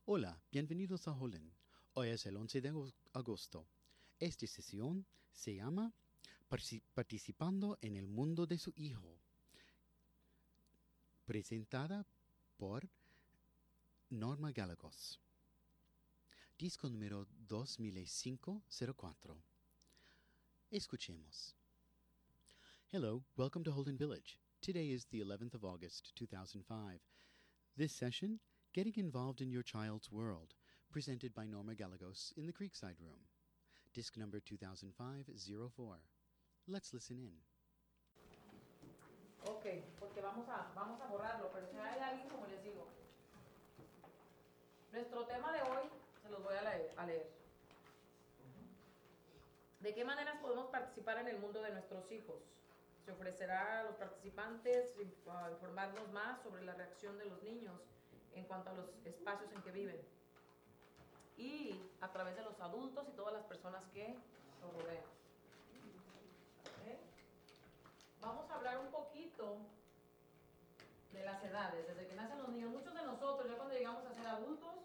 Hola, bienvenidos a Holland. Hoy es el 11 de agosto. Esta sesión se llama Participando en el mundo de su hijo, presentada por Norma Gallegos. Disco número 2005-04. Escuchemos. Hello, welcome to Holden Village. Today is the 11th of August, 2005. This session, Getting Involved in Your Child's World, presented by Norma Gallegos in the Creekside Room. Disc number 2005-04. Let's listen in. Ok, porque vamos a borrarlo, pero si hay alguien, como les digo. Nuestro tema de hoy, se los voy a leer. ¿De qué maneras podemos participar en el mundo de nuestros hijos? Se ofrecerá a los participantes informarnos más sobre la reacción de los niños en cuanto a los espacios en que viven y a través de los adultos y todas las personas que los rodean. ¿Okay? Vamos a hablar un poquito de las edades, desde que nacen los niños. Muchos de nosotros, ya cuando llegamos a ser adultos,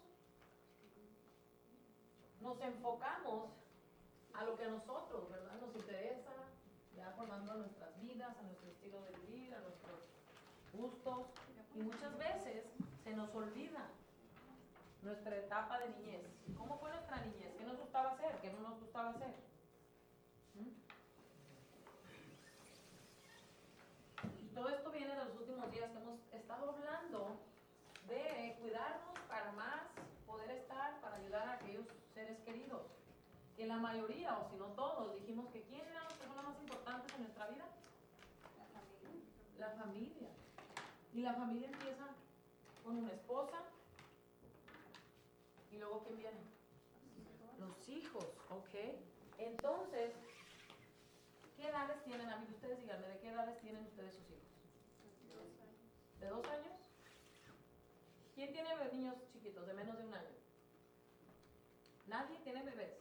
nos enfocamos a lo que a nosotros, ¿verdad?, nos interesa, ya formando nuestras vidas, a nuestro estilo de vivir, a nuestros gustos, y muchas veces se nos olvida nuestra etapa de niñez. ¿Cómo fue nuestra niñez? ¿Qué nos gustaba hacer? ¿Qué no nos gustaba hacer? Y todo esto viene de los últimos días que hemos estado hablando de cuidarnos para más poder estar, para ayudar a aquellos seres queridos. Que la mayoría, o si no todos, dijimos que ¿quién eran las personas más importantes en nuestra vida? La familia. Y la familia empieza con una esposa. ¿Y luego quién viene? Los hijos, ok. Entonces, ¿qué edades tienen? A mí, ustedes díganme, ¿de qué edades tienen ustedes sus hijos? ¿De 2 años? ¿Quién tiene niños chiquitos, de menos de 1 año? ¿Nadie tiene bebés?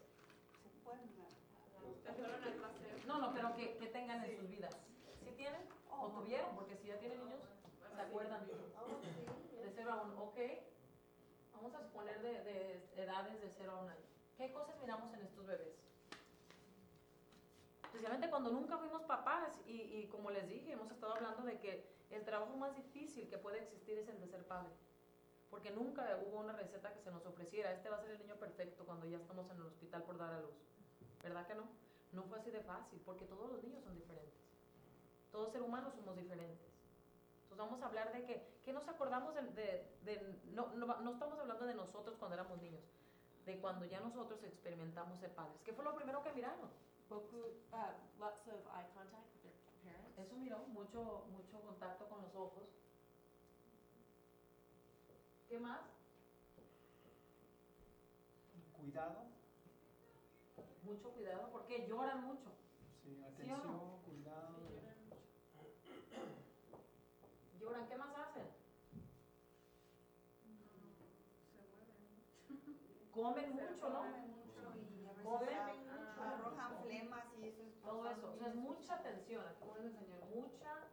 No, pero que tengan en sus vidas. ¿Sí tienen? ¿O tuvieron? Porque si ya tienen niños, ¿se acuerdan? De 0 a 1, ok. Vamos a suponer de edades de 0 a 1 año. ¿Qué cosas miramos en estos bebés? Especialmente cuando nunca fuimos papás y como les dije, hemos estado hablando de que el trabajo más difícil que puede existir es el de ser padre. Porque nunca hubo una receta que se nos ofreciera. Este va a ser el niño perfecto cuando ya estamos en el hospital por dar a luz. ¿Verdad que no? No fue así de fácil, porque todos los niños son diferentes. Todos seres humanos somos diferentes. Entonces vamos a hablar de que nos acordamos no estamos hablando de nosotros cuando éramos niños, de cuando ya nosotros experimentamos ser padres. ¿Qué fue lo primero que miraron? Lots of eye contact with their parents. Eso miró, mucho contacto con los ojos. ¿Qué más? Cuidado. Mucho cuidado, porque lloran mucho. Sí, atención, ¿Sí o no? cuidado. Sí, lloran mucho. Lloran, ¿qué más hacen? Se mueven. Comen mucho, ¿no? Mucho y a Comen, veces arrojan flemas y eso es Todo eso, o sea, es mucha atención. Aquí como les enseñó, mucha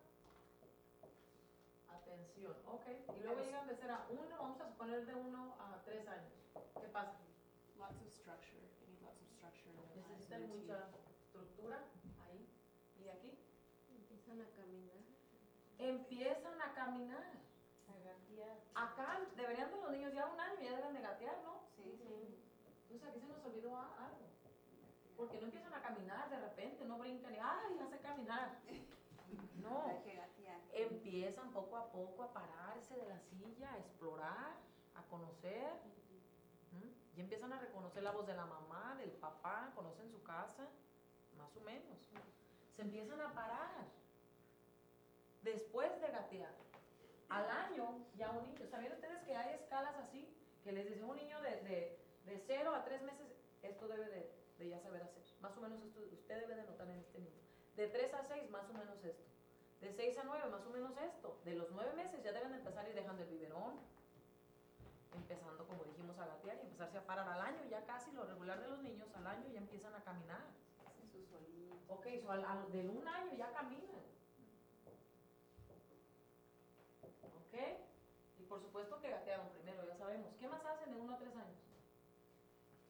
atención. Ok, y luego llegan de 0 a 1, vamos a suponer de 1 a 3 años. ¿Qué pasa? Lots of structure. They need lots of structure in their lives. Necesitan mucha estructura ahí. ¿Y aquí? empiezan a caminar. Empiezan a caminar. A gatear. Acá deberían de los niños ya 1 año ya deben de gatear, ¿no? Sí. Entonces aquí se nos olvidó algo. Porque no empiezan a caminar de repente, no brincan y ¡ay, hace caminar! No. Hay que gatear. Empiezan poco a poco a pararse de la silla, a explorar, a conocer. Y empiezan a reconocer la voz de la mamá, del papá, conocen su casa, más o menos. Se empiezan a parar. Después de gatear. Al año, ya un niño. ¿Sabían ustedes que hay escalas así? Que les dice un niño de 0 a 3 meses, esto debe de ya saber hacer. Más o menos esto usted debe de notar en este niño. De 3 a 6, más o menos esto. De 6 a 9, más o menos esto. De los 9 meses ya deben de empezar a ir dejando el biberón. Empezando, como dijimos, a gatear y empezarse a parar. Al año ya casi lo regular de los niños, al año ya empiezan a caminar. Hacen sus solitos. Ok, del 1 año ya caminan. Ok, y por supuesto que gatearon primero, ya sabemos. ¿Qué más hacen de 1 a 3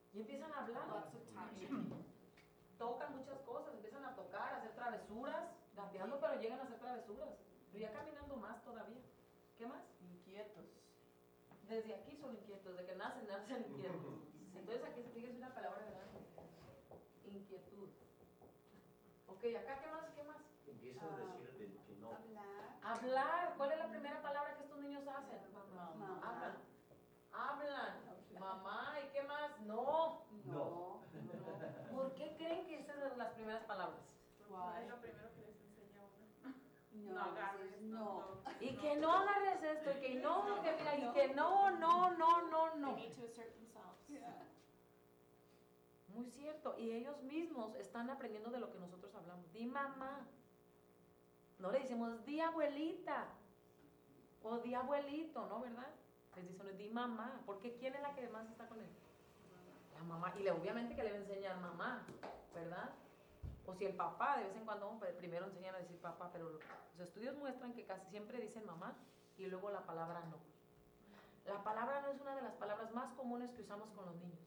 Y empiezan a hablar. Lots of touching. Tocan muchas cosas, empiezan a tocar, a hacer travesuras, gateando, pero llegan a hacer travesuras. Pero ya caminando más todavía. ¿Qué más? Inquietos. Desde aquí son inquietos, desde que nacen inquietos. Entonces aquí se fíjense una palabra grande. Inquietud. Ok, acá, ¿qué más? ¿Qué más? Empiezan a decir que no. Hablar. Hablar. ¿Cuál es la primera palabra que estos niños hacen? Mamá. Hablan. Hablan. Mamá, ¿y qué más? No. No. ¿Por qué creen que esas son las primeras palabras? Why? Es lo primero que les enseña uno. No. No agarres, Dices no. Y que no agarres esto, y que no, que mira, y que no, no, no, no, They no. need to assert themselves. Muy cierto. Y ellos mismos están aprendiendo de lo que nosotros hablamos. Di mamá. No le decimos di abuelita. O di abuelito, ¿no? ¿Verdad? Les dicen di mamá. Porque ¿quién es la que más está con él? La mamá. Y obviamente que le va a enseñar mamá, ¿verdad? O si el papá, de vez en cuando, pues, primero enseñan a decir papá, pero los estudios muestran que casi siempre dicen mamá y luego la palabra no. La palabra no es una de las palabras más comunes que usamos con los niños.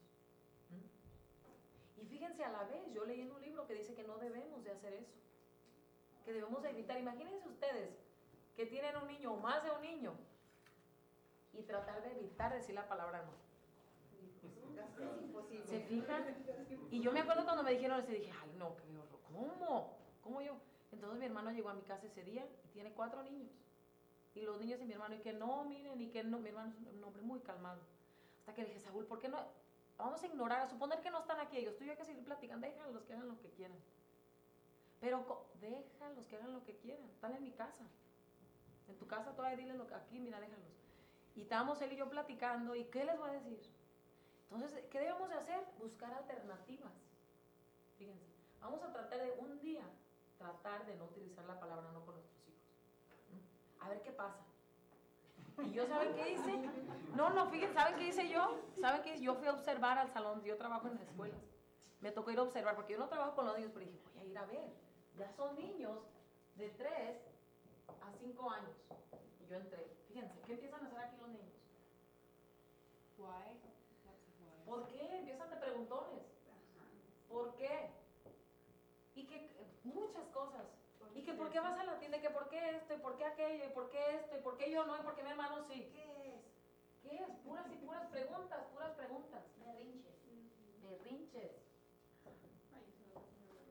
Y fíjense, a la vez, yo leí en un libro que dice que no debemos de hacer eso. Que debemos de evitar. Imagínense ustedes que tienen un niño o más de un niño y tratar de evitar decir la palabra no. Casi es imposible. ¿Se fijan? Y yo me acuerdo cuando me dijeron eso, dije, ay no, qué horror. ¿Cómo? ¿Cómo yo? Entonces mi hermano llegó a mi casa ese día y tiene 4 niños. Y los niños y mi hermano, y que no, miren, y que no. Mi hermano es un hombre muy calmado. Hasta que le dije, Saúl, ¿por qué no? Vamos a ignorar, a suponer que no están aquí ellos. Tú y yo hay que seguir platicando, déjalos que hagan lo que quieran. Pero déjalos que hagan lo que quieran. Están en mi casa. En tu casa todavía diles lo que aquí, mira, déjalos. Y estábamos él y yo platicando, ¿y qué les voy a decir? Entonces, ¿qué debemos de hacer? Buscar alternativas. Fíjense, vamos a tratar de un día, tratar de no utilizar la palabra no con nuestros hijos. A ver qué pasa. ¿Y yo saben qué hice? No, fíjense, ¿saben qué hice yo? ¿Saben qué hice? Yo fui a observar al salón, yo trabajo en las escuelas. Me tocó ir a observar, porque yo no trabajo con los niños, pero dije, voy a ir a ver. Ya son niños de 3 a 5 años. Y yo entré. Fíjense, ¿qué empiezan a hacer aquí los niños? Why? Lots of why. ¿Por qué? Empiezan de preguntones. ¿Por qué? Y que muchas cosas. Y que por qué vas a la tienda, y que por qué esto, y por qué aquello, y por qué esto, y por qué yo no, y por qué mi hermano sí. ¿Qué es? ¿Qué es? Puras y puras preguntas, puras preguntas. Berrinches. Berrinches. Ay, eso no se me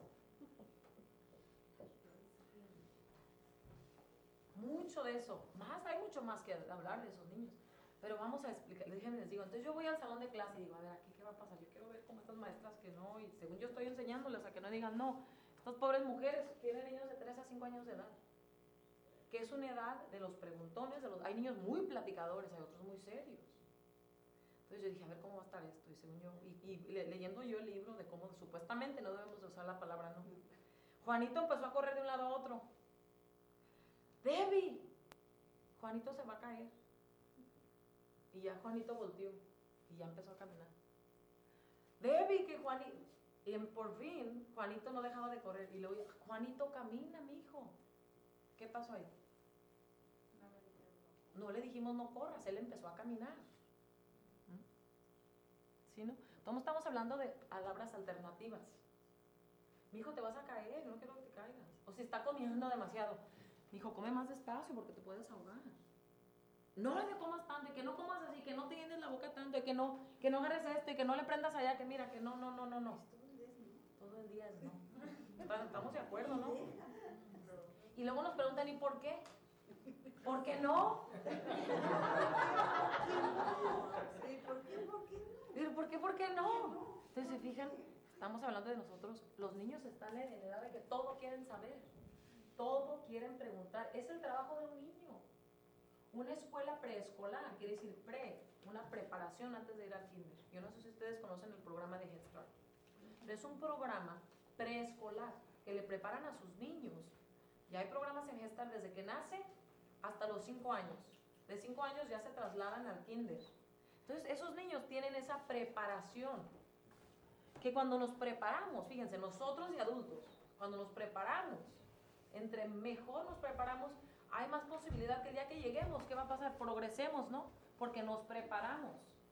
lo Mucho de eso. Más, hay mucho más que hablar de esos niños. Pero vamos a explicar, déjenme les digo. Entonces yo voy al salón de clase y digo, a ver, aquí qué va a pasar. Yo quiero ver cómo estas maestras que no, y según yo estoy enseñándoles a que no digan no. Estas pobres mujeres tienen niños de 3 a 5 años de edad. Que es una edad de los preguntones, hay niños muy platicadores, hay otros muy serios. Entonces yo dije, a ver cómo va a estar esto. Y según yo, leyendo yo el libro de cómo supuestamente no debemos de usar la palabra no. Juanito empezó a correr de un lado a otro. Debbie, Juanito se va a caer. Y ya Juanito volteó y ya empezó a caminar. Debbie, que Juanito. Y por fin, Juanito no dejaba de correr. Y le oía, Juanito, camina, mijo. ¿Qué pasó ahí? No le dijimos no corras, él empezó a caminar. ¿Sí, no? Entonces estamos hablando de palabras alternativas. Mijo, te vas a caer, no quiero que te caigas. O si está comiendo demasiado. Mijo, come más despacio porque te puedes ahogar. No le comas tanto, y que no comas así, que no te llenes la boca tanto, y que no agarres esto, y que no le prendas allá, que mira, que no. Todo el día es no. Estamos de acuerdo, ¿no? Y luego nos preguntan, ¿y por qué? ¿Por qué no? Sí, ¿por qué? ¿Por qué no? Pero ¿por qué? ¿Por qué no? Entonces, ¿se fijan? Estamos hablando de nosotros. Los niños están en edad de que todo quieren saber. Todo quieren preguntar. Es el trabajo de un niño. Una escuela preescolar, quiere decir una preparación antes de ir al kinder. Yo no sé si ustedes conocen el programa de Head Start. Pero es un programa preescolar que le preparan a sus niños. Ya hay programas en Head Start desde que nace hasta los 5 años. De 5 años ya se trasladan al kinder. Entonces, esos niños tienen esa preparación. Que cuando nos preparamos, fíjense, nosotros y adultos, cuando nos preparamos, entre mejor nos preparamos, hay más posibilidad que el día que lleguemos, ¿qué va a pasar? Progresemos, ¿no? Porque nos preparamos.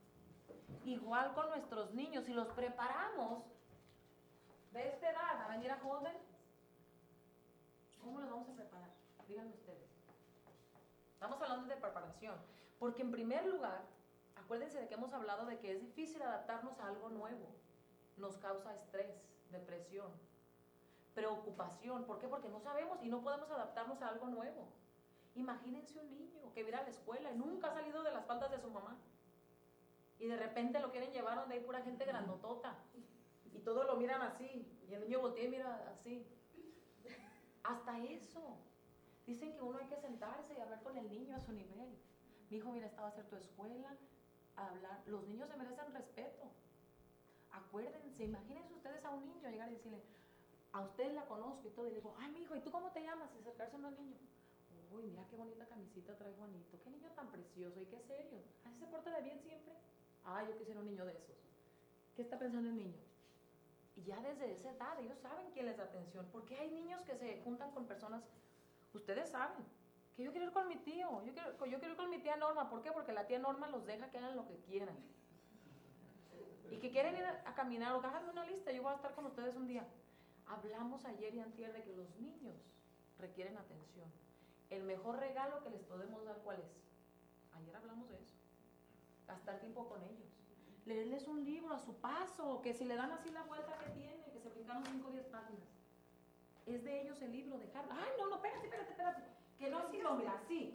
Igual con nuestros niños, si los preparamos de esta edad a venir a Holden, ¿cómo los vamos a preparar? Díganme ustedes. Estamos hablando de preparación, porque en primer lugar, acuérdense de que hemos hablado de que es difícil adaptarnos a algo nuevo. Nos causa estrés, depresión, preocupación. ¿Por qué? Porque no sabemos y no podemos adaptarnos a algo nuevo. Imagínense un niño que viene a la escuela y nunca ha salido de las faldas de su mamá. Y de repente lo quieren llevar donde hay pura gente grandotota. Y todos lo miran así. Y el niño voltea y mira así. Hasta eso. Dicen que uno hay que sentarse y hablar con el niño a su nivel. Mi hijo, mira, esta va a ser tu escuela. Hablar. Los niños se merecen respeto. Acuérdense, imagínense ustedes a un niño llegar y decirle, a usted la conozco y todo. Y le digo, ay, mi hijo, ¿y tú cómo te llamas? Y acercarse al niño. Uy, mira qué bonita camisita trae Juanito. Qué niño tan precioso y qué serio. ¿Así se porta de bien siempre? Ah, yo quisiera un niño de esos. ¿Qué está pensando el niño? Y ya desde esa edad ellos saben quién les da atención. Porque hay niños que se juntan con personas, ustedes saben, que yo quiero ir con mi tío, yo quiero ir con mi tía Norma. ¿Por qué? Porque la tía Norma los deja que hagan lo que quieran. Y que quieren ir a caminar o háganme una lista, yo voy a estar con ustedes un día. Hablamos ayer y antier de que los niños requieren atención. El mejor regalo que les podemos dar, ¿cuál es? Ayer hablamos de eso. Gastar tiempo con ellos. Leerles un libro a su paso, que si le dan así la vuelta que tiene, que se brincaron 5 o 10 páginas. Es de ellos el libro, dejarlo. Ay, no, espérate. Que no así, no, mira, así.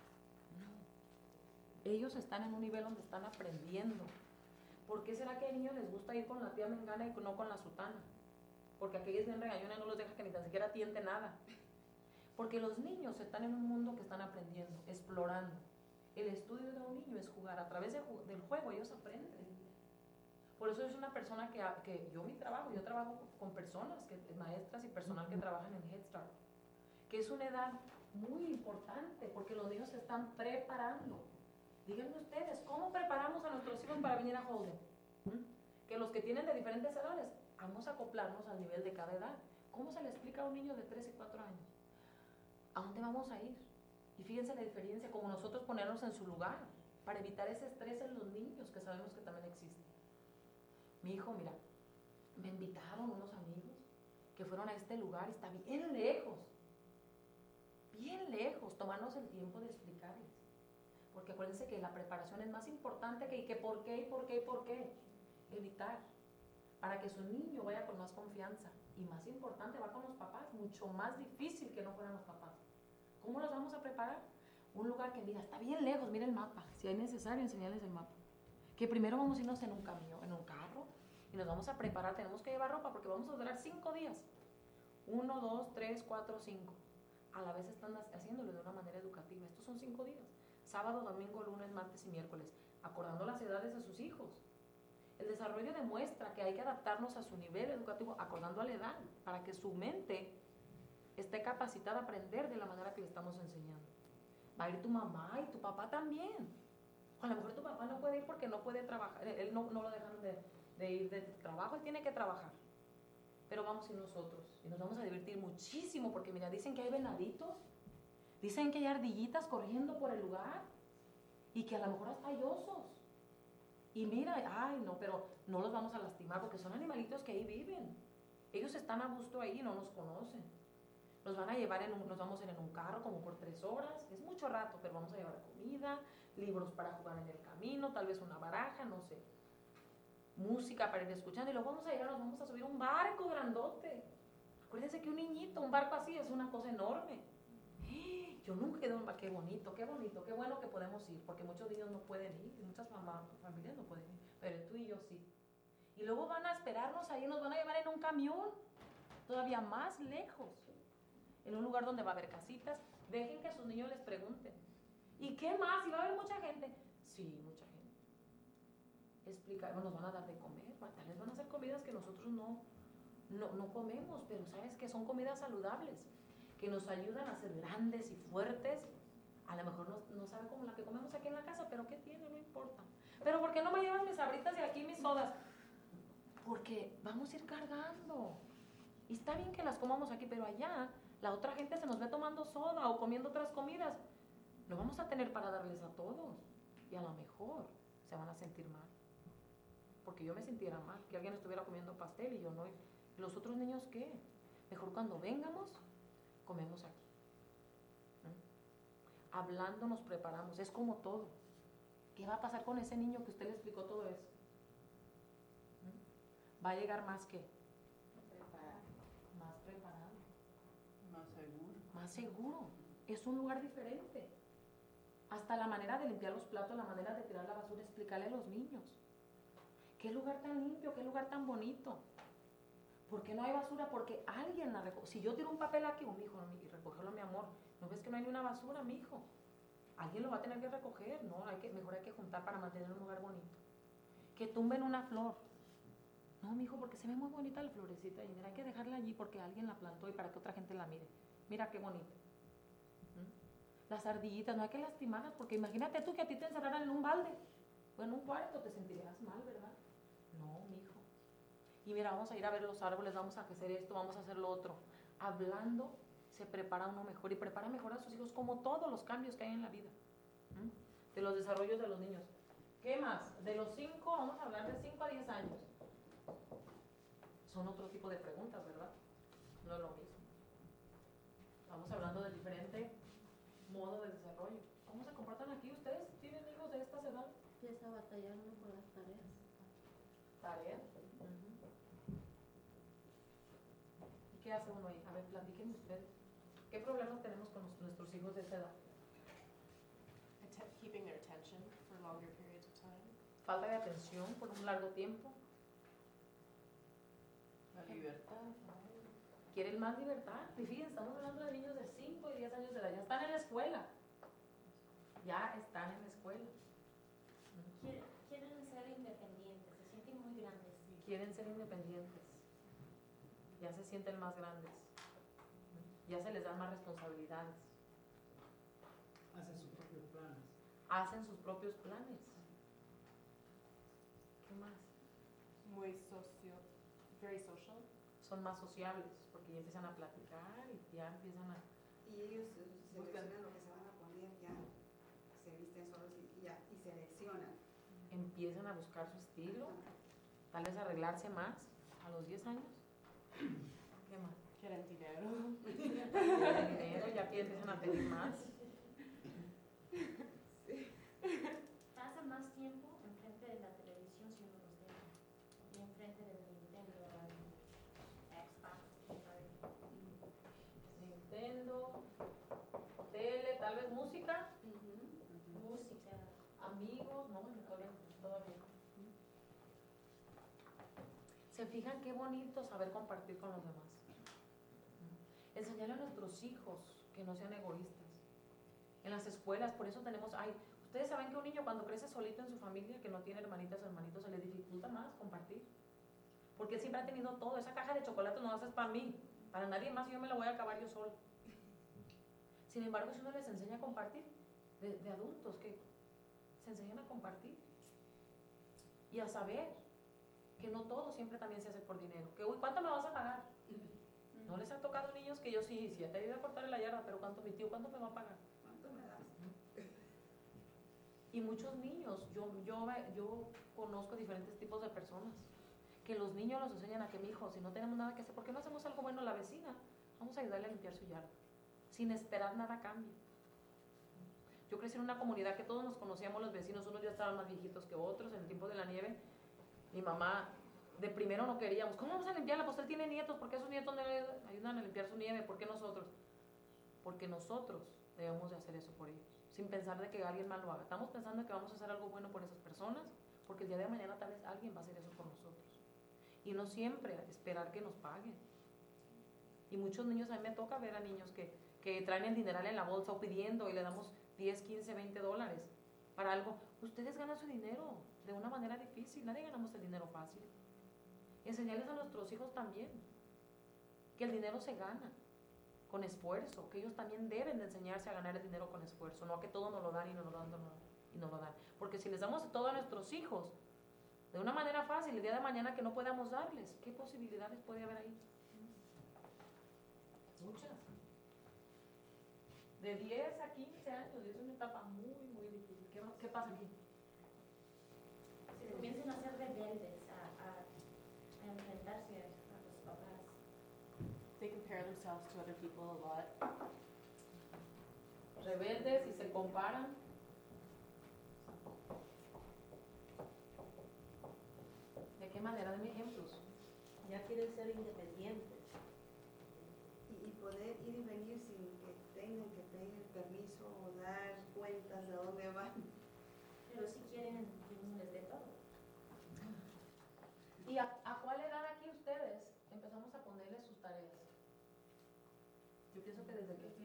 No. Ellos están en un nivel donde están aprendiendo. ¿Por qué será que a niños les gusta ir con la tía mengana y no con la sutana? Porque aquella es bien regañona y no los deja que ni tan siquiera tiente nada. Porque los niños están en un mundo que están aprendiendo, explorando. El estudio de un niño es jugar. A través del juego ellos aprenden. Por eso es una persona que yo trabajo con personas, maestras y personal que trabajan en Head Start. Que es una edad muy importante porque los niños se están preparando. Díganme ustedes, ¿cómo preparamos a nuestros hijos para venir a Holden? Que los que tienen de diferentes edades, vamos a acoplarnos al nivel de cada edad. ¿Cómo se le explica a un niño de 3 y 4 años? ¿A dónde vamos a ir? Y fíjense la diferencia, como nosotros ponernos en su lugar, para evitar ese estrés en los niños, que sabemos que también existe. Mi hijo, mira, me invitaron unos amigos que fueron a este lugar, está bien lejos, tomarnos el tiempo de explicarles. Porque acuérdense que la preparación es más importante que por qué. Evitar, para que su niño vaya con más confianza. Y más importante, va con los papás, mucho más difícil que no fueran los papás. ¿Cómo los vamos a preparar? Un lugar que, mira, está bien lejos, mira el mapa. Si es necesario, enseñarles el mapa. Que primero vamos a irnos en un camión, en un carro, y nos vamos a preparar. Tenemos que llevar ropa porque vamos a durar 5 días. 1, 2, 3, 4, 5. A la vez están haciéndolo de una manera educativa. Estos son 5 días. Sábado, domingo, lunes, martes y miércoles. Acordando las edades de sus hijos. El desarrollo demuestra que hay que adaptarnos a su nivel educativo, acordando a la edad, para que su mente esté capacitada a aprender de la manera que le estamos enseñando. Va a ir tu mamá y tu papá también. O a lo mejor tu papá no puede ir porque no puede trabajar, él no lo dejaron de ir de trabajo, él tiene que trabajar. Pero vamos a ir nosotros y nos vamos a divertir muchísimo porque mira, dicen que hay venaditos, dicen que hay ardillitas corriendo por el lugar y que a lo mejor hasta hay osos. Y mira, ay no, pero no los vamos a lastimar porque son animalitos que ahí viven. Ellos están a gusto ahí y no nos conocen. Nos van a llevar nos vamos a ir en un carro como por 3 horas, es mucho rato, pero vamos a llevar comida, libros para jugar en el camino, tal vez una baraja, no sé. Música para ir escuchando y luego vamos a llegar, nos vamos a subir a un barco grandote. Acuérdense que un niñito, un barco así es una cosa enorme. Yo nunca he ido a un barco, qué bonito, qué bueno que podemos ir, porque muchos niños no pueden ir, muchas familias no pueden ir, pero tú y yo sí. Y luego van a esperarnos ahí, nos van a llevar en un camión, todavía más lejos, en un lugar donde va a haber casitas. Dejen que sus niños les pregunten. ¿Y qué más? ¿Y va a haber mucha gente? Sí, mucha gente. Explicar, nos van a dar de comer, tal vez van a hacer comidas que nosotros no comemos, pero sabes que son comidas saludables, que nos ayudan a ser grandes y fuertes. A lo mejor no sabe como la que comemos aquí en la casa, pero ¿qué tiene? No importa. ¿Pero por qué no me llevan mis sabritas y aquí mis sodas? Porque vamos a ir cargando. Y está bien que las comamos aquí, pero allá la otra gente se nos ve tomando soda o comiendo otras comidas. No vamos a tener para darles a todos. Y a lo mejor se van a sentir mal. porque yo me sintiera mal, que alguien estuviera comiendo pastel y yo no. ¿Los otros niños qué? Mejor cuando vengamos, comemos aquí. Hablando nos preparamos, es como todo. ¿Qué va a pasar con ese niño que usted le explicó todo eso? Va a llegar más que más preparado, más seguro. Es un lugar diferente. Hasta la manera de limpiar los platos, la manera de tirar la basura, explicarle a los niños. Qué lugar tan limpio, qué lugar tan bonito. ¿Por qué no hay basura? Porque alguien la recoge. Si yo tiro un papel aquí, mi hijo, y recogerlo, mi amor, ¿no ves que no hay ni una basura, mi hijo? Alguien lo va a tener que recoger, ¿no? Mejor hay que juntar para mantener un lugar bonito. Que tumben una flor. No, mi hijo, porque se ve muy bonita la florecita y mira, hay que dejarla allí porque alguien la plantó y para que otra gente la mire. Mira qué bonita. Las ardillitas, no hay que lastimarlas porque imagínate tú que a ti te encerraran en un balde o en un cuarto, te sentirías mal, ¿verdad? No, mi hijo. Y mira, vamos a ir a ver los árboles, vamos a hacer esto, vamos a hacer lo otro. Hablando se prepara uno mejor y prepara mejor a sus hijos como todos los cambios que hay en la vida. De los desarrollos de los niños. ¿Qué más? De los 5, vamos a hablar de 5 a 10 años. Son otro tipo de preguntas, ¿verdad? No es lo mismo. Estamos hablando de diferente modo de desarrollo. ¿Cómo se comportan aquí? ¿Ustedes tienen hijos de estas edades? Empieza a batallar uno por las tareas. ¿Tareas? ¿Y qué hace uno ahí? A ver, platíquenme ustedes. ¿Qué problemas tenemos con nuestros hijos de esa edad? Keeping their attention for longer periods of time. Falta de atención por un largo tiempo. La libertad. Quieren más libertad. Y fíjense, estamos hablando de niños de 5 y 10 años de edad. Ya están en la escuela. Ya están en la escuela. Quieren ser independientes, se sienten muy grandes. Quieren ser independientes. Ya se sienten más grandes. Ya se les dan más responsabilidades. Hacen sus propios planes. Hacen sus propios planes. ¿Qué más? Very social. Son más sociables porque ya empiezan a platicar y ya empiezan a... Y ellos seleccionan lo que se van a poner, ya se visten solos y seleccionan. Empiezan a buscar su estilo, tal vez arreglarse más a los 10 años. ¿Qué más? Quieren dinero. Quieren dinero, ya que empiezan a pedir más. Pasan más tiempo enfrente de la televisión si uno los deja. Y enfrente del Nintendo, Xbox, Nintendo, tele, tal vez música, música. amigos, no, todavía. ¿Se fijan qué bonito saber compartir con los demás? Enseñarle a nuestros hijos que no sean egoístas. En las escuelas, por eso tenemos, ustedes saben que un niño cuando crece solito en su familia, que no tiene hermanitas o hermanitos, se le dificulta más compartir. Porque él siempre ha tenido todo. Esa caja de chocolate no es para mí, para nadie más, y yo me la voy a acabar yo solo. Sin embargo, si uno les enseña a compartir, de adultos que se enseñan a compartir y a saber que no todo siempre también se hace por dinero. Que, uy, ¿cuánto me vas a pagar? No les ha tocado niños que yo sí ya te ayudo a cortar la yarda, pero ¿cuánto, mi tío, cuánto me va a pagar? ¿Cuánto me das? Y muchos niños, yo conozco diferentes tipos de personas, que los niños los enseñan a que, mi hijo, si no tenemos nada que hacer, ¿por qué no hacemos algo bueno a la vecina? Vamos a ayudarle a limpiar su yarda, sin esperar nada a cambio. Yo crecí en una comunidad que todos nos conocíamos los vecinos, unos ya estaban más viejitos que otros, en el tiempo de la nieve, mi mamá, de primero no queríamos, ¿cómo vamos a limpiarla? Pues él tiene nietos, ¿por qué sus nietos no le ayudan a limpiar su nieve? ¿Por qué nosotros? Porque nosotros debemos de hacer eso por ellos, sin pensar de que alguien más lo haga. Estamos pensando que vamos a hacer algo bueno por esas personas, porque el día de mañana tal vez alguien va a hacer eso por nosotros. Y no siempre esperar que nos paguen. Y muchos niños, a mí me toca ver a niños que traen el dineral en la bolsa o pidiendo y le damos 10, 15, 20 dólares para algo. Ustedes ganan su dinero de una manera difícil, nadie ganamos el dinero fácil. Enseñarles a nuestros hijos también que el dinero se gana con esfuerzo, que ellos también deben de enseñarse a ganar el dinero con esfuerzo, no a que todo nos lo dan y nos lo dan y nos lo dan. Porque si les damos todo a nuestros hijos de una manera fácil, el día de mañana que no podamos darles, ¿qué posibilidades puede haber ahí? Muchas. De 10 a 15 años, y es una etapa muy, muy difícil. ¿Qué pasa aquí? Se comienzan a ser rebeldes. they compare themselves to other people a lot. Rebeldes y se comparan. ¿De qué manera? Dame ejemplos. Ya quieren ser independientes. Y poder ir y venir sin que tengan que pedir permiso o dar cuentas de dónde van. Pero si quieren que uno les dé todo. ¿Y a cuál edad aquí ustedes empezamos a ponerles sus tareas? Yo pienso que desde que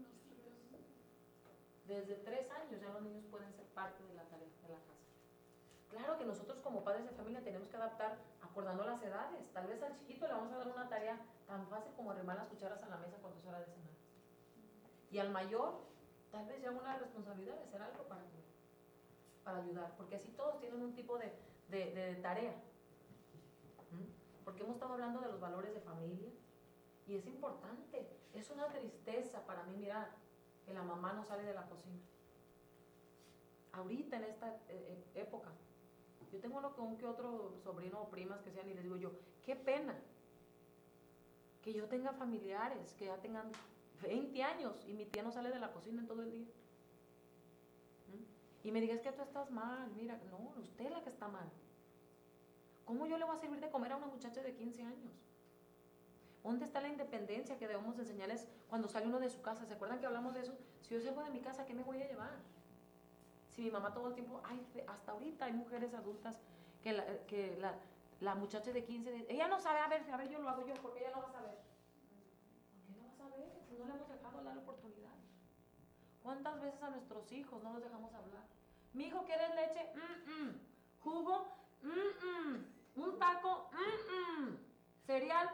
desde 3 años ya los niños pueden ser parte de la tarea de la casa. Claro que nosotros como padres de familia tenemos que adaptar acordando las edades. Tal vez al chiquito le vamos a dar una tarea tan fácil como arrimar las cucharas a la mesa cuando es hora de cenar. Y al mayor, tal vez ya una responsabilidad de hacer algo para ayudar, porque así todos tienen un tipo de tarea. Porque hemos estado hablando de los valores de familia y es importante. Es una tristeza para mí mirar que la mamá no sale de la cocina. Ahorita en esta época, yo tengo un que otro sobrino o primas que sean y les digo yo, qué pena que yo tenga familiares que ya tengan 20 años y mi tía no sale de la cocina en todo el día. Y me diga, es que tú estás mal, mira, no, usted es la que está mal. ¿Cómo yo le voy a servir de comer a una muchacha de 15 años? ¿Dónde está la independencia que debemos enseñarles cuando sale uno de su casa? ¿Se acuerdan que hablamos de eso? Si yo salgo de mi casa, ¿qué me voy a llevar? Si mi mamá todo el tiempo, hasta ahorita hay mujeres adultas que la muchacha de 15, ella no sabe, a ver, yo lo hago yo, porque ella no va a saber. ¿Por qué no va a saber? Si no le hemos dejado dar la oportunidad. ¿Cuántas veces a nuestros hijos no los dejamos hablar? Mi hijo, ¿quieres leche? ¿Jugo? ¿Un taco? ¿Cereal?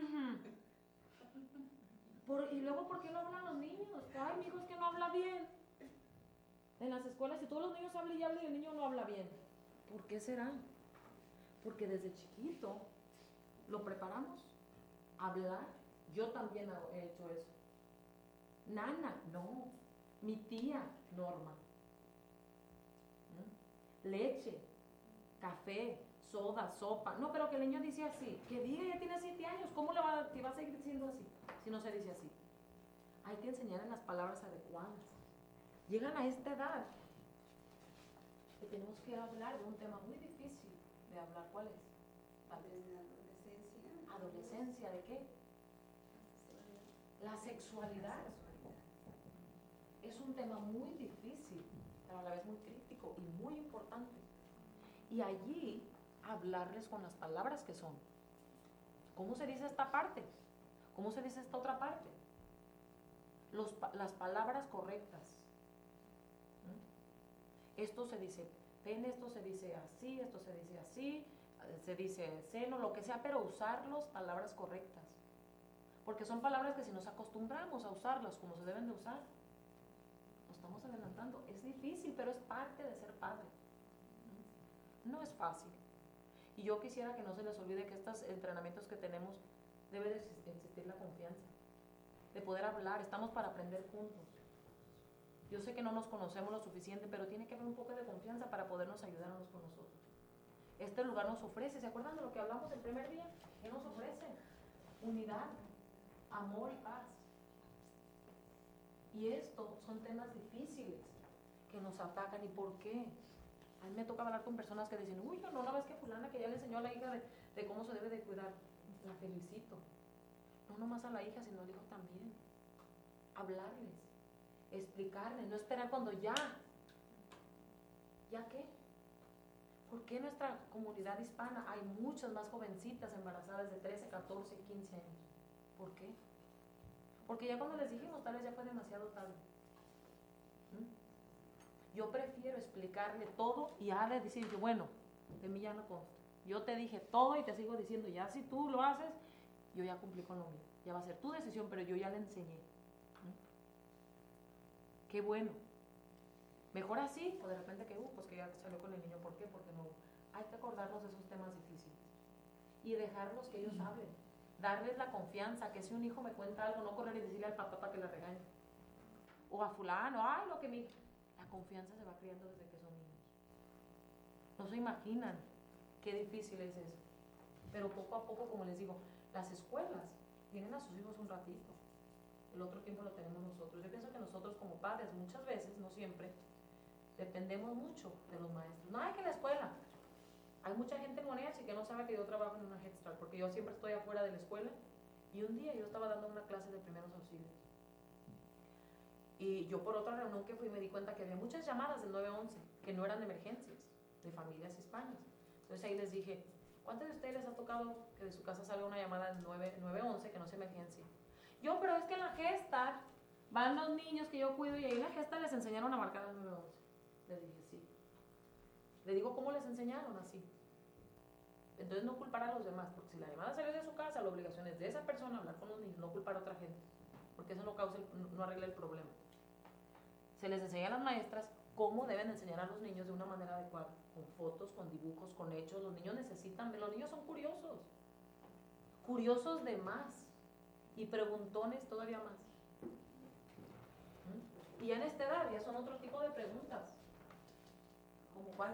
Y luego, ¿por qué no hablan los niños? Ay, mi hijo es que no habla bien. En las escuelas, si todos los niños hablan y hablan y el niño no habla bien, ¿por qué será? Porque desde chiquito lo preparamos a hablar. Yo también he hecho eso. Nana, no. Mi tía, Norma. Leche, café, soda, sopa. No, pero que el niño dice así. Que diga, ya tiene 7 años. ¿Cómo le va a seguir diciendo así si no se dice así? Hay que enseñar en las palabras adecuadas. Llegan a esta edad que tenemos que hablar de un tema muy difícil de hablar. ¿Cuál es? Desde la adolescencia. ¿Adolescencia de qué? La sexualidad. Es un tema muy difícil, pero a la vez muy crítico y muy importante. Y allí hablarles con las palabras que son. ¿Cómo se dice esta parte? ¿Cómo se dice esta otra parte? Las palabras correctas. Esto se dice pene, esto se dice así, esto se dice así, se dice seno, lo que sea, pero usar las palabras correctas. Porque son palabras que si nos acostumbramos a usarlas como se deben de usar, nos estamos adelantando. Es difícil, pero es parte de ser padre. No es fácil. Y yo quisiera que no se les olvide que estos entrenamientos que tenemos debe de existir la confianza, de poder hablar. Estamos para aprender juntos. Yo sé que no nos conocemos lo suficiente, pero tiene que haber un poco de confianza para podernos ayudar unos con nosotros. Este lugar nos ofrece, ¿se acuerdan de lo que hablamos el primer día? ¿Qué nos ofrece? Unidad, amor y paz. Y esto son temas difíciles que nos atacan. ¿Y por qué? A mí me toca hablar con personas que dicen, uy, no ves que fulana que ya le enseñó a la hija de cómo se debe de cuidar. La felicito. No nomás a la hija, sino al hijo también. Hablarles, explicarles, no esperar cuando ya. ¿Ya qué? ¿Por qué en nuestra comunidad hispana hay muchas más jovencitas embarazadas de 13, 14, 15 años? ¿Por qué? Porque ya cuando les dijimos, tal vez ya fue demasiado tarde. Yo prefiero explicarle todo y a decir yo, bueno, de mí ya no consta. Yo te dije todo y te sigo diciendo, ya si tú lo haces, yo ya cumplí con lo mío. Ya va a ser tu decisión, pero yo ya le enseñé. Qué bueno. Mejor así, o de repente que, pues que ya salió con el niño. ¿Por qué? Porque no. Hay que acordarnos de esos temas difíciles. Y dejarlos que ellos hablen. Darles la confianza, que si un hijo me cuenta algo, no correr y decirle al papá para que la regañe. O a fulano, ay, lo que mi... La confianza se va creando desde que son niños. No se imaginan qué difícil es eso. Pero poco a poco, como les digo, las escuelas tienen a sus hijos un ratito. El otro tiempo lo tenemos nosotros. Yo pienso que nosotros como padres muchas veces, no siempre, dependemos mucho de los maestros. No hay que la escuela. Hay mucha gente en Moneachi que no sabe que yo trabajo en una Head Start, porque yo siempre estoy afuera de la escuela. Y un día yo estaba dando una clase de primeros auxilios. Y yo por otra reunión que fui me di cuenta que había muchas llamadas del 911 que no eran de emergencias, de familias hispanas. Entonces ahí les dije, ¿cuántos de ustedes les ha tocado que de su casa salga una llamada del 911 que no sea emergencia? Yo, pero es que en la gesta van los niños que yo cuido y ahí en la gesta les enseñaron a marcar el 911. Le dije, sí. Le digo, ¿cómo les enseñaron? Así. Entonces no culpar a los demás, porque si la llamada salió de su casa, la obligación es de esa persona hablar con los niños, no culpar a otra gente, porque eso no arregla el problema. Se les enseña a las maestras cómo deben enseñar a los niños de una manera adecuada, con fotos, con dibujos, con hechos. Los niños necesitan, los niños son curiosos de más, y preguntones todavía más. Y ya en esta edad ya son otro tipo de preguntas. ¿Cómo cuáles?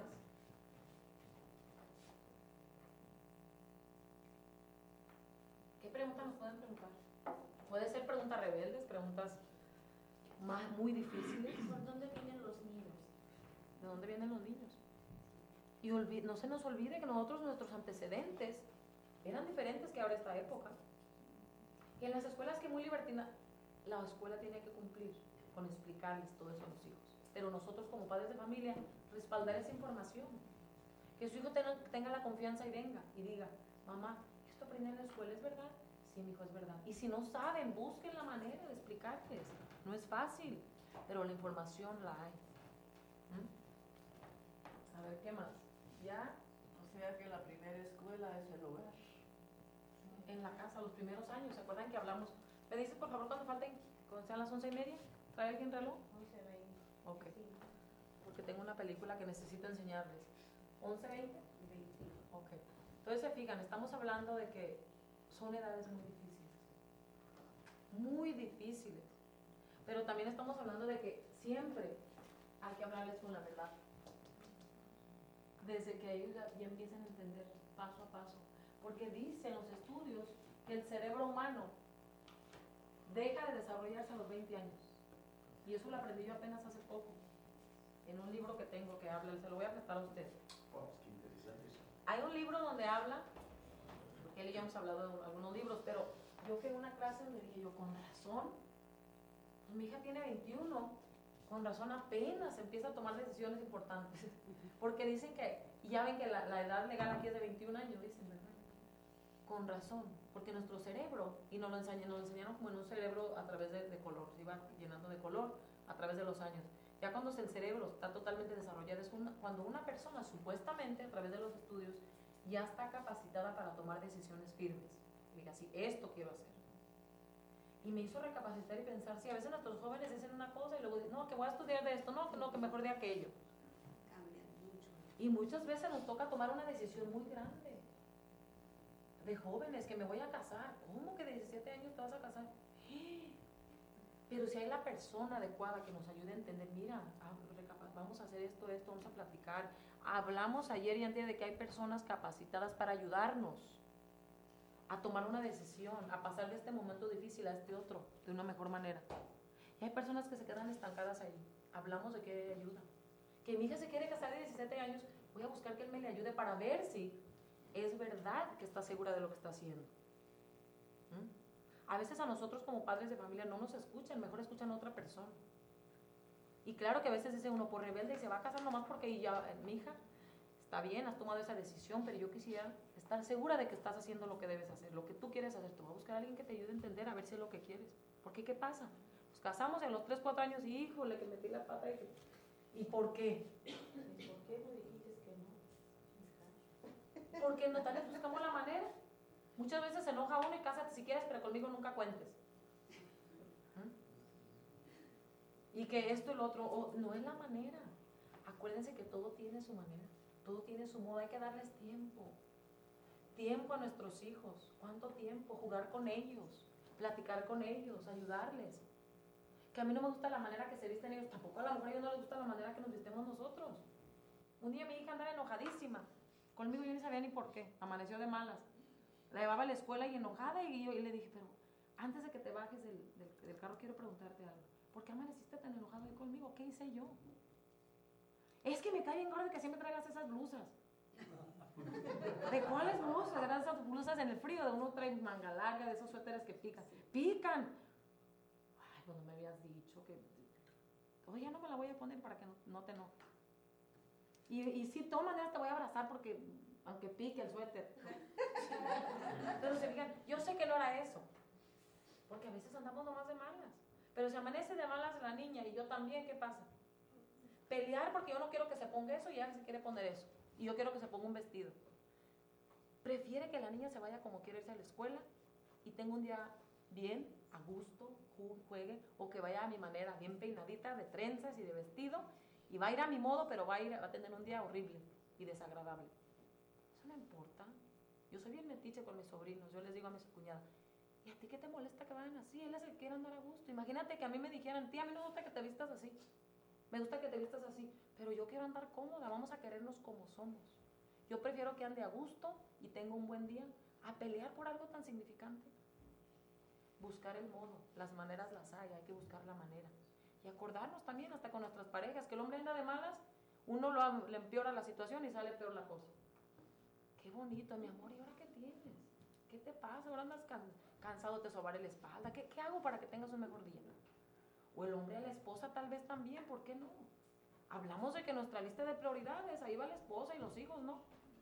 ¿Qué preguntas nos pueden preguntar? Puede ser preguntas rebeldes, preguntas muy difíciles. ¿Por dónde vienen los niños? ¿De dónde vienen los niños? Y no se nos olvide que nuestros antecedentes eran diferentes que ahora esta época. Y en las escuelas que muy libertina, la escuela tiene que cumplir con explicarles todo eso a los hijos. Pero nosotros como padres de familia, respaldar esa información. Que su hijo tenga la confianza y venga y diga, mamá, esto aprendí en la escuela, ¿es verdad? Sí, mi hijo, es verdad. Y si no saben, busquen la manera de explicarles. No es fácil, pero la información la hay. A ver, ¿qué más? ¿Ya? O sea que la primera escuela es el hogar. En la casa, los primeros años, ¿se acuerdan que hablamos? ¿Me dices, por favor, cuando sean las 11:30? ¿Trae alguien reloj? 11:20. Ok. Porque tengo una película que necesito enseñarles. ¿11:20? Ok. Entonces se fijan, estamos hablando de que son edades muy difíciles. Muy difíciles. Pero también estamos hablando de que siempre hay que hablarles con la verdad. Desde que ellos ya empiecen a entender paso a paso. Porque dicen los estudios que el cerebro humano deja de desarrollarse a los 20 años. Y eso lo aprendí yo apenas hace poco. En un libro que tengo que habla, se lo voy a prestar a usted. Wow, qué interesante eso. Hay un libro donde habla, porque él y yo hemos hablado de algunos libros, pero yo fui a una clase donde dije yo, con razón, pues mi hija tiene 21, con razón apenas empieza a tomar decisiones importantes. Porque dicen que, y ya ven que la edad legal aquí es de 21 años, dicen, ¿verdad? Con razón, porque nuestro cerebro, y nos lo enseñaron como en un cerebro a través de color, se iba llenando de color a través de los años. Ya cuando el cerebro está totalmente desarrollado, es cuando una persona supuestamente a través de los estudios ya está capacitada para tomar decisiones firmes. Diga, sí, esto quiero hacer. Y me hizo recapacitar y pensar, si a veces nuestros jóvenes dicen una cosa y luego dicen, no, que voy a estudiar de esto, no, que mejor de aquello. Cambian mucho. Y muchas veces nos toca tomar una decisión muy grande. De jóvenes, que me voy a casar. ¿Cómo que de 17 años te vas a casar? Pero si hay la persona adecuada que nos ayude a entender, mira, vamos a hacer esto, vamos a platicar. Hablamos ayer y antes de que hay personas capacitadas para ayudarnos a tomar una decisión, a pasar de este momento difícil a este otro, de una mejor manera. Y hay personas que se quedan estancadas ahí. Hablamos de que hay ayuda. Que mi hija se quiere casar de 17 años, voy a buscar que él me le ayude para ver si es verdad que está segura de lo que está haciendo. A veces a nosotros como padres de familia no nos escuchan, mejor escuchan a otra persona. Y claro que a veces dice uno, por rebelde, y se va a casar nomás porque ya, mi hija, está bien, has tomado esa decisión, pero yo quisiera estar segura de que estás haciendo lo que debes hacer, lo que tú quieres hacer. Tú vas a buscar a alguien que te ayude a entender, a ver si es lo que quieres. Porque, ¿qué pasa? Nos casamos en los 3, 4 años y, híjole, que metí la pata. ¿Y por qué? ¿Por qué no dijiste que no? Porque no, tal vez buscamos la manera. Muchas veces se enoja uno y cásate si quieres, pero conmigo nunca cuentes. Y que esto y lo otro, no es la manera. Acuérdense que todo tiene su manera, todo tiene su modo, hay que darles tiempo. Tiempo a nuestros hijos. ¿Cuánto tiempo? Jugar con ellos, platicar con ellos, ayudarles. Que a mí no me gusta la manera que se visten ellos, tampoco a la mujer a ellos no les gusta la manera que nos vistemos nosotros. Un día mi hija andaba enojadísima conmigo, yo ni sabía ni por qué, amaneció de malas. La llevaba a la escuela y enojada y yo le dije, pero Antes de que te bajes del carro, quiero preguntarte algo. ¿Por qué amaneciste tan enojado ahí conmigo? ¿Qué hice yo? Es que me cae bien gordo que siempre traigas esas blusas. ¿De cuáles blusas? Eran esas blusas en el frío, de uno trae manga larga, de esos suéteres que pican. ¡Pican! Ay, cuando me habías dicho que... Oye, ya no me la voy a poner para que no te enojes. Y sí, de todas maneras te voy a abrazar porque... Aunque pique el suéter. Pero se fijan, yo sé que no era eso. Porque a veces andamos nomás de malas. Pero si amanece de malas la niña y yo también, ¿qué pasa? Pelear porque yo no quiero que se ponga eso y ella se quiere poner eso. Y yo quiero que se ponga un vestido. Prefiere que la niña se vaya como quiere irse a la escuela y tenga un día bien, a gusto, juegue, o que vaya a mi manera, bien peinadita, de trenzas y de vestido, y va a ir a mi modo, pero va a tener un día horrible y desagradable. Eso no importa. Yo soy bien metiche con mis sobrinos. Yo les digo a mis cuñadas, ¿y a ti qué te molesta que vayan así? Él es el que quiere andar a gusto. Imagínate que a mí me dijeran, tía, a mí no me gusta que te vistas así. Me gusta que te vistas así, pero yo quiero andar cómoda, vamos a querernos como somos. Yo prefiero que ande a gusto y tenga un buen día, a pelear por algo tan significante. Buscar el modo, las maneras las hay que buscar la manera. Y acordarnos también, hasta con nuestras parejas, que el hombre anda de malas, uno le empeora la situación y sale peor la cosa. Qué bonito, mi amor, ¿y ahora qué tienes? ¿Qué te pasa? Ahora andas cansado, te sobare la espalda. ¿Qué hago para que tengas un mejor día? O el hombre a la esposa tal vez también, ¿por qué no? Hablamos de que nuestra lista de prioridades, ahí va la esposa y los hijos, ¿no?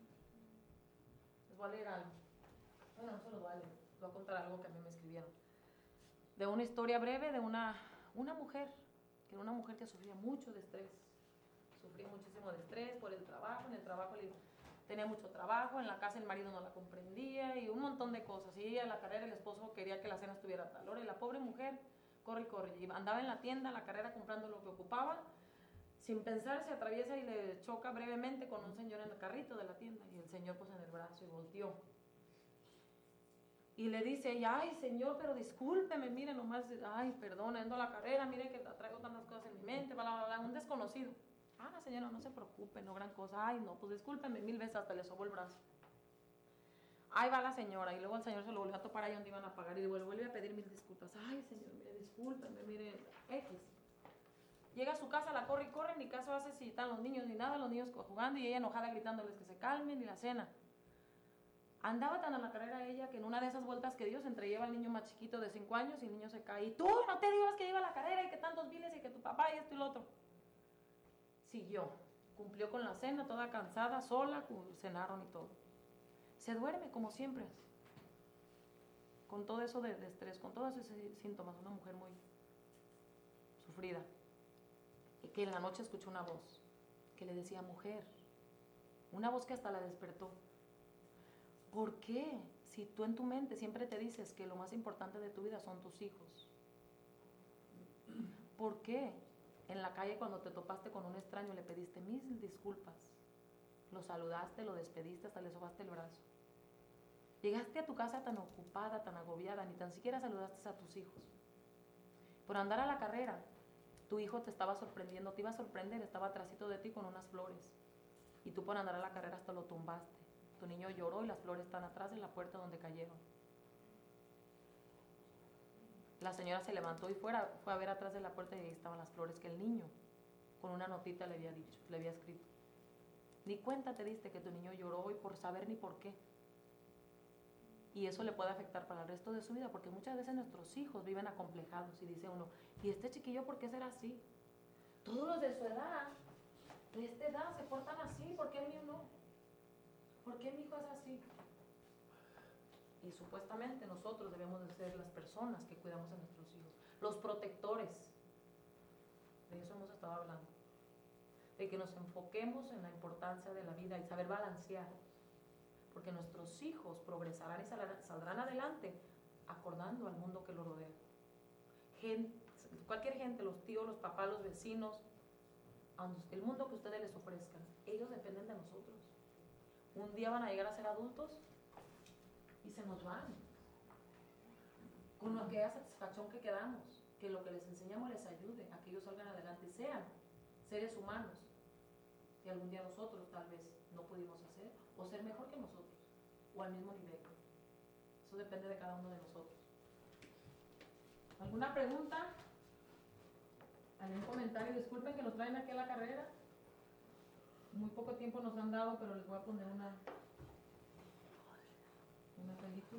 Les voy a leer algo. Bueno, no se los voy a leer, les voy a contar algo que a mí me escribieron. De una historia breve de una mujer, que era una mujer que sufría mucho de estrés. Sufría muchísimo de estrés por el trabajo, en el trabajo tenía mucho trabajo, en la casa el marido no la comprendía y un montón de cosas. Y ella en la carrera, el esposo quería que la cena estuviera a tal hora y la pobre mujer corre y corre. Y andaba en la tienda, en la carrera, comprando lo que ocupaba. Sin pensar, se atraviesa y le choca brevemente con un señor en el carrito de la tienda. Y el señor pues en el brazo y volteó. Y le dice ella, ay señor, pero discúlpeme, mire nomás, ay perdón, ando a la carrera, mire que traigo tantas cosas en mi mente, bla, bla, bla, un desconocido. Ah, señora, no se preocupe, no gran cosa. Ay, no, pues discúlpeme 1000 veces, hasta le sobó el brazo. Ahí va la señora, y luego el señor se lo volvió a topar ahí donde iban a pagar, y le vuelve a pedir 1000 disculpas. Ay, señor, mire, discúlpeme, mire, X. Llega a su casa, la corre y corre, ni caso hace si están los niños ni nada, los niños jugando, y ella enojada gritándoles que se calmen, y la cena. Andaba tan a la carrera ella que en una de esas vueltas que dio se entrelleva al niño más chiquito de 5 años, y el niño se cae, y tú no te digas que iba a la carrera, y que tantos viles, y que tu papá, y esto y lo otro. Siguió, cumplió con la cena, toda cansada, sola, cenaron y todo. Se duerme como siempre, con todo eso de estrés, con todos esos síntomas, una mujer muy sufrida. Y que en la noche escuchó una voz que le decía mujer, una voz que hasta la despertó. ¿Por qué? Si tú en tu mente siempre te dices que lo más importante de tu vida son tus hijos, ¿por qué en la calle cuando te topaste con un extraño le pediste 1000 disculpas? Lo saludaste, lo despediste, hasta le sobaste el brazo. Llegaste a tu casa tan ocupada, tan agobiada, ni tan siquiera saludaste a tus hijos. Por andar a la carrera, tu hijo te estaba sorprendiendo, te iba a sorprender, estaba atrásito de ti con unas flores. Y tú por andar a la carrera hasta lo tumbaste. Tu niño lloró y las flores están atrás de la puerta donde cayeron. La señora se levantó y fue a ver atrás de la puerta y ahí estaban las flores que el niño, con una notita le había dicho, le había escrito. Ni cuenta te diste que tu niño lloró hoy por saber ni por qué. Y eso le puede afectar para el resto de su vida, porque muchas veces nuestros hijos viven acomplejados y dice uno, ¿y este chiquillo por qué será así? Todos los de su edad, de esta edad, se portan así, ¿por qué el mío no? ¿Por qué mi hijo es así? Y supuestamente nosotros debemos de ser las personas que cuidamos a nuestros hijos, los protectores. De eso hemos estado hablando. De que nos enfoquemos en la importancia de la vida y saber balancear. Porque nuestros hijos progresarán y saldrán adelante acordando al mundo que los rodea. Cualquier gente, los tíos, los papás, los vecinos, el mundo que ustedes les ofrezcan, ellos dependen de nosotros. Un día van a llegar a ser adultos y se nos van. Con aquella satisfacción que quedamos, que lo que les enseñamos les ayude a que ellos salgan adelante, sean seres humanos que algún día nosotros tal vez no pudimos hacer, o ser mejor que nosotros, o al mismo nivel. Eso depende de cada uno de nosotros. ¿Alguna pregunta? ¿Algún comentario? Disculpen que nos traen aquí a la carrera. Muy poco tiempo nos han dado, pero les voy a poner una película.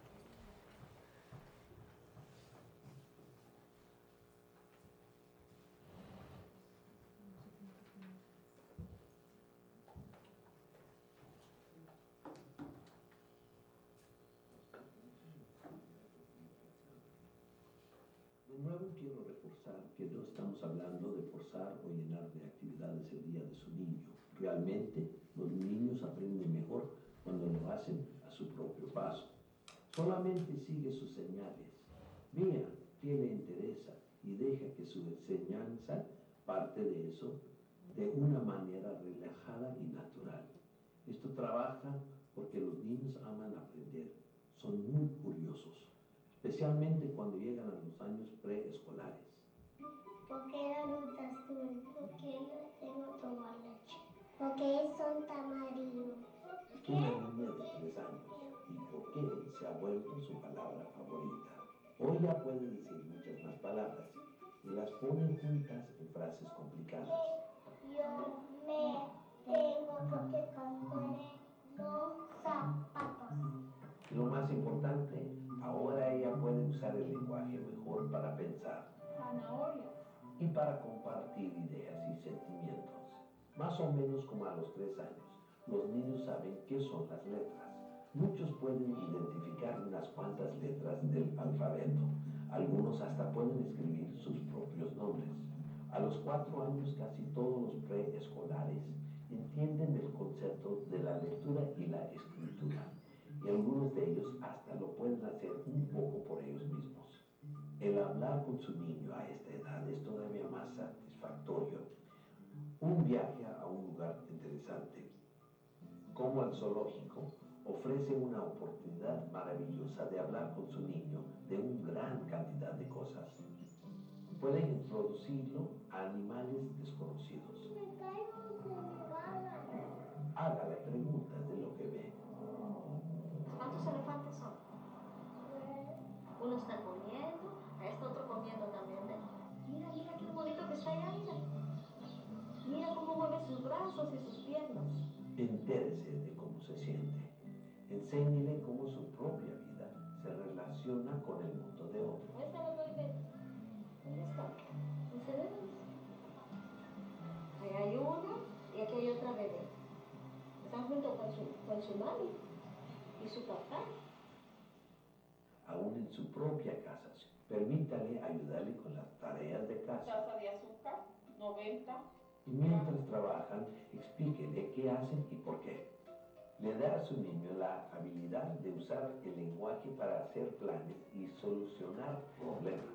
De nuevo quiero reforzar que no estamos hablando de forzar o llenar de actividades el día de su niño. Realmente los niños aprenden mejor cuando lo hacen a su propio paso. Solamente sigue sus señales. Vea qué le interesa y deja que su enseñanza parte de eso de una manera relajada y natural. Esto trabaja porque los niños aman aprender. Son muy curiosos, especialmente cuando llegan a los años preescolares. ¿Por qué la luz azul? ¿Por qué no tengo tomar leche? ¿Por qué son tamarillos? Una niña de 3 años y por qué se ha vuelto su palabra favorita. Hoy ya puede decir muchas más palabras y las pone juntas en frases complicadas. Yo me tengo porque compré 2 zapatos. Lo más importante, ahora ella puede usar el lenguaje mejor para pensar Zanahoria. y para compartir ideas y sentimientos. Más o menos como a los 3 años, los niños saben qué son las letras. Muchos pueden identificar unas cuantas letras del alfabeto. Algunos hasta pueden escribir sus propios nombres. A los 4 años casi todos los preescolares entienden el concepto de la lectura y la escritura. Y algunos de ellos hasta lo pueden hacer un poco por ellos mismos. El hablar con su niño a esta edad es todavía más satisfactorio. Un viaje a un lugar interesante, como el zoológico, ofrece una oportunidad maravillosa de hablar con su niño de una gran cantidad de cosas. Pueden introducirlo a animales desconocidos. Hágale preguntas de lo que ve. ¿Cuántos elefantes son? Uno está comiendo, a este otro comiendo también. Mira, mira qué bonito que está allá, mira. Mira cómo mueve sus brazos y sus piernas. Entérese de cómo se siente. Enséñele cómo su propia vida se relaciona con el mundo de otros. Esta lo doy de... ¿Dónde está? ¿No se ve? Ahí hay uno y aquí hay otra bebé. Están junto con su mami y su papá. Aún en su propia casa, permítale ayudarle con las tareas de casa. Taza de azúcar, 90. Y mientras trabajan, explíquele qué hacen y por qué. Le da a su niño la habilidad de usar el lenguaje para hacer planes y solucionar problemas.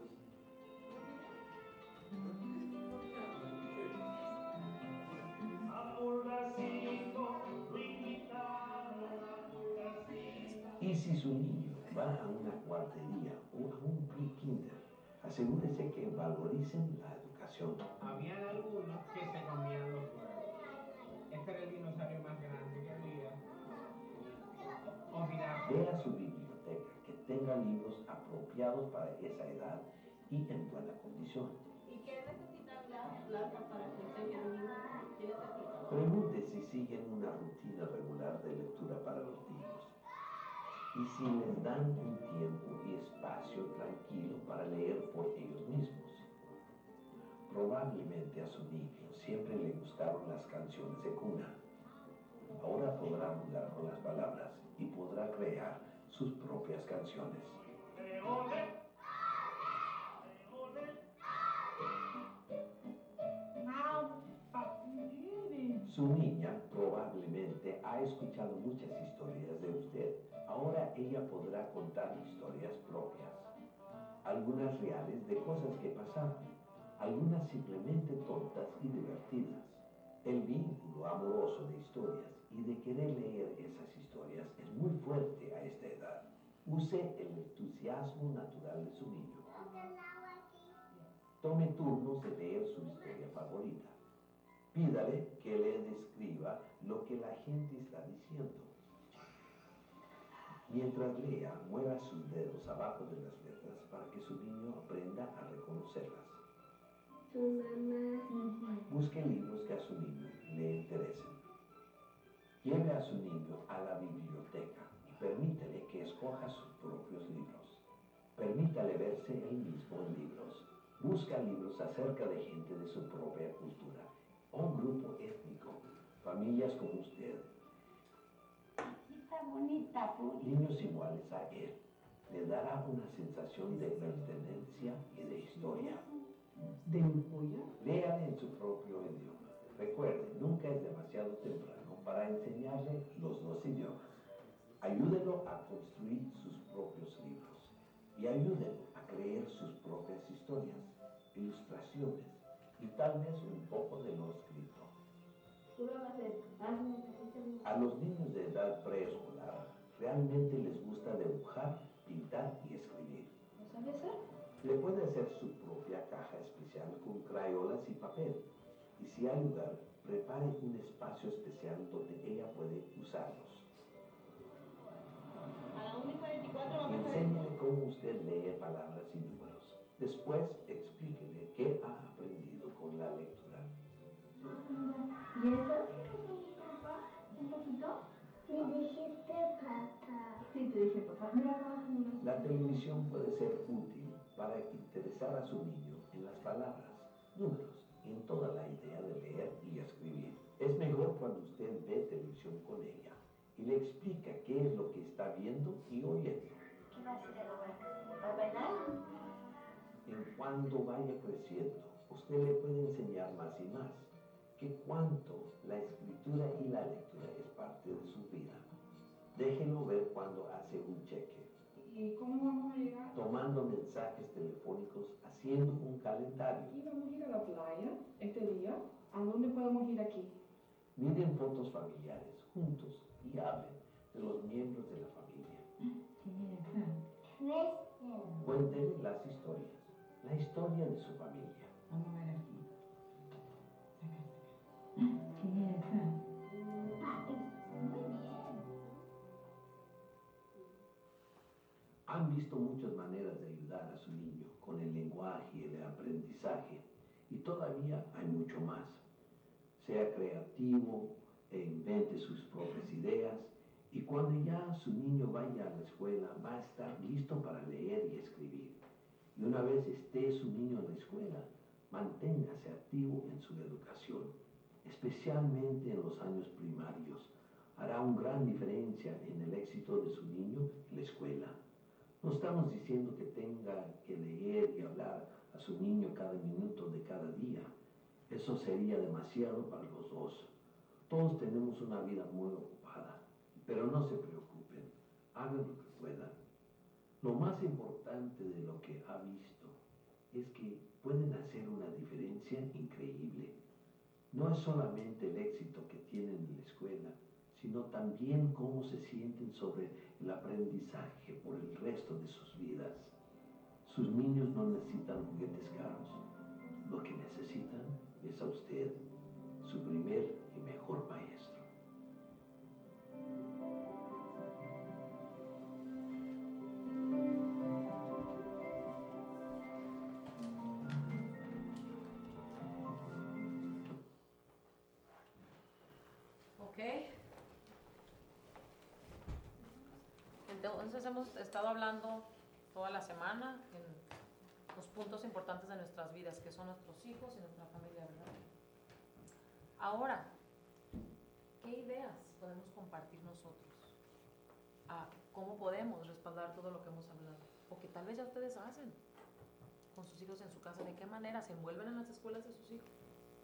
Y si su niño va a una guardería o a un pre-kinder, asegúrese que valoricen la educación. Habían algunos que se comían los huevos. Este era el dinosaurio más grande que había. Vea su biblioteca, que tenga libros apropiados para esa edad y en buena condición. ¿Y qué necesitan las plantas para que enseñen a niños? ¿Quién les explica? Pregunte si siguen una rutina regular de lectura para los niños y si les dan un tiempo y espacio tranquilo para leer por ellos mismos. Probablemente a su niño siempre le gustaron las canciones de cuna. Ahora podrá jugar con las palabras y podrá crear sus propias canciones. Su niña probablemente ha escuchado muchas historias de usted. Ahora ella podrá contar historias propias. Algunas reales de cosas que pasaron. Algunas simplemente tontas y divertidas. El vínculo amoroso de historias y de querer leer esas historias es muy fuerte a esta edad. Use el entusiasmo natural de su niño. Tome turnos de leer su historia favorita. Pídale que le describa lo que la gente está diciendo. Mientras lea, mueva sus dedos abajo de las letras para que su niño aprenda a reconocerlas. Tu mamá. Busque libros que a su niño le interesen. Lleve a su niño a la biblioteca y permítele que escoja sus propios libros. Permítale verse él mismo en libros. Busca libros acerca de gente de su propia cultura o grupo étnico, familias como usted. Está bonita, Niños iguales a él. Le dará una sensación de pertenencia y de historia. ¿De orgullo? Léale en su propio idioma. Recuerde, nunca es demasiado temprano para enseñarle los dos idiomas. Ayúdelo a construir sus propios libros y ayúdelo a crear sus propias historias, ilustraciones y tal vez un poco de lo escrito. A los niños de edad preescolar realmente les gusta dibujar, pintar y escribir. ¿Lo sabe hacer? Le puede hacer su propia caja especial con crayolas y papel. Y si hay lugar, prepare un espacio especial donde ella puede usarlos. A la 1:44 vamos a ver. Enséñele cómo usted lee palabras y números. Después, explíquele qué ha aprendido con la lectura. ¿Y eso? ¿Un poquito? Me dijiste papá. Sí, te dije, papá. Mira, La televisión puede ser útil para interesar a su niño en las palabras, números y en toda la idea de leer y escribir. Es mejor cuando usted ve televisión con ella y le explica qué es lo que está viendo y oyendo. ¿Qué va a hacer ahora? ¿Va a bailar? En cuanto vaya creciendo, usted le puede enseñar más y más que cuánto la escritura y la lectura es parte de su vida. Déjenlo ver cuando hace un cheque, ¿y cómo vamos a llegar? tomando mensajes telefónicos, haciendo un calendario. Aquí vamos a ir a la playa este día. ¿A dónde podemos ir aquí? Miren fotos familiares juntos y hablen de los miembros de la familia. Cuéntenle las historias, la historia de su familia. Vamos a ver aquí. Han visto muchas maneras de ayudar a su niño con el lenguaje y el aprendizaje, y todavía hay mucho más. Sea creativo e invente sus propias ideas, y cuando ya su niño vaya a la escuela va a estar listo para leer y escribir. Y una vez esté su niño en la escuela, manténgase activo en su educación, especialmente en los años primarios. Hará una gran diferencia en el éxito de su niño en la escuela. No estamos diciendo que tenga que leer y hablar a su niño cada minuto de cada día. Eso sería demasiado para los dos. Todos tenemos una vida muy ocupada, pero no se preocupen, hagan lo que puedan. Lo más importante de lo que ha visto es que pueden hacer una diferencia increíble. No es solamente el éxito que tienen en la escuela, sino también cómo se sienten sobre el aprendizaje por el resto de sus vidas. Sus niños no necesitan juguetes caros. Lo que necesitan es a usted, su primer y mejor maestro. Ok. Entonces hemos estado hablando toda la semana en los puntos importantes de nuestras vidas, que son nuestros hijos y nuestra familia, ¿verdad? Ahora, ¿qué ideas podemos compartir nosotros? ¿Cómo podemos respaldar todo lo que hemos hablado? O que tal vez ya ustedes hacen con sus hijos en su casa. ¿De qué manera se envuelven en las escuelas de sus hijos?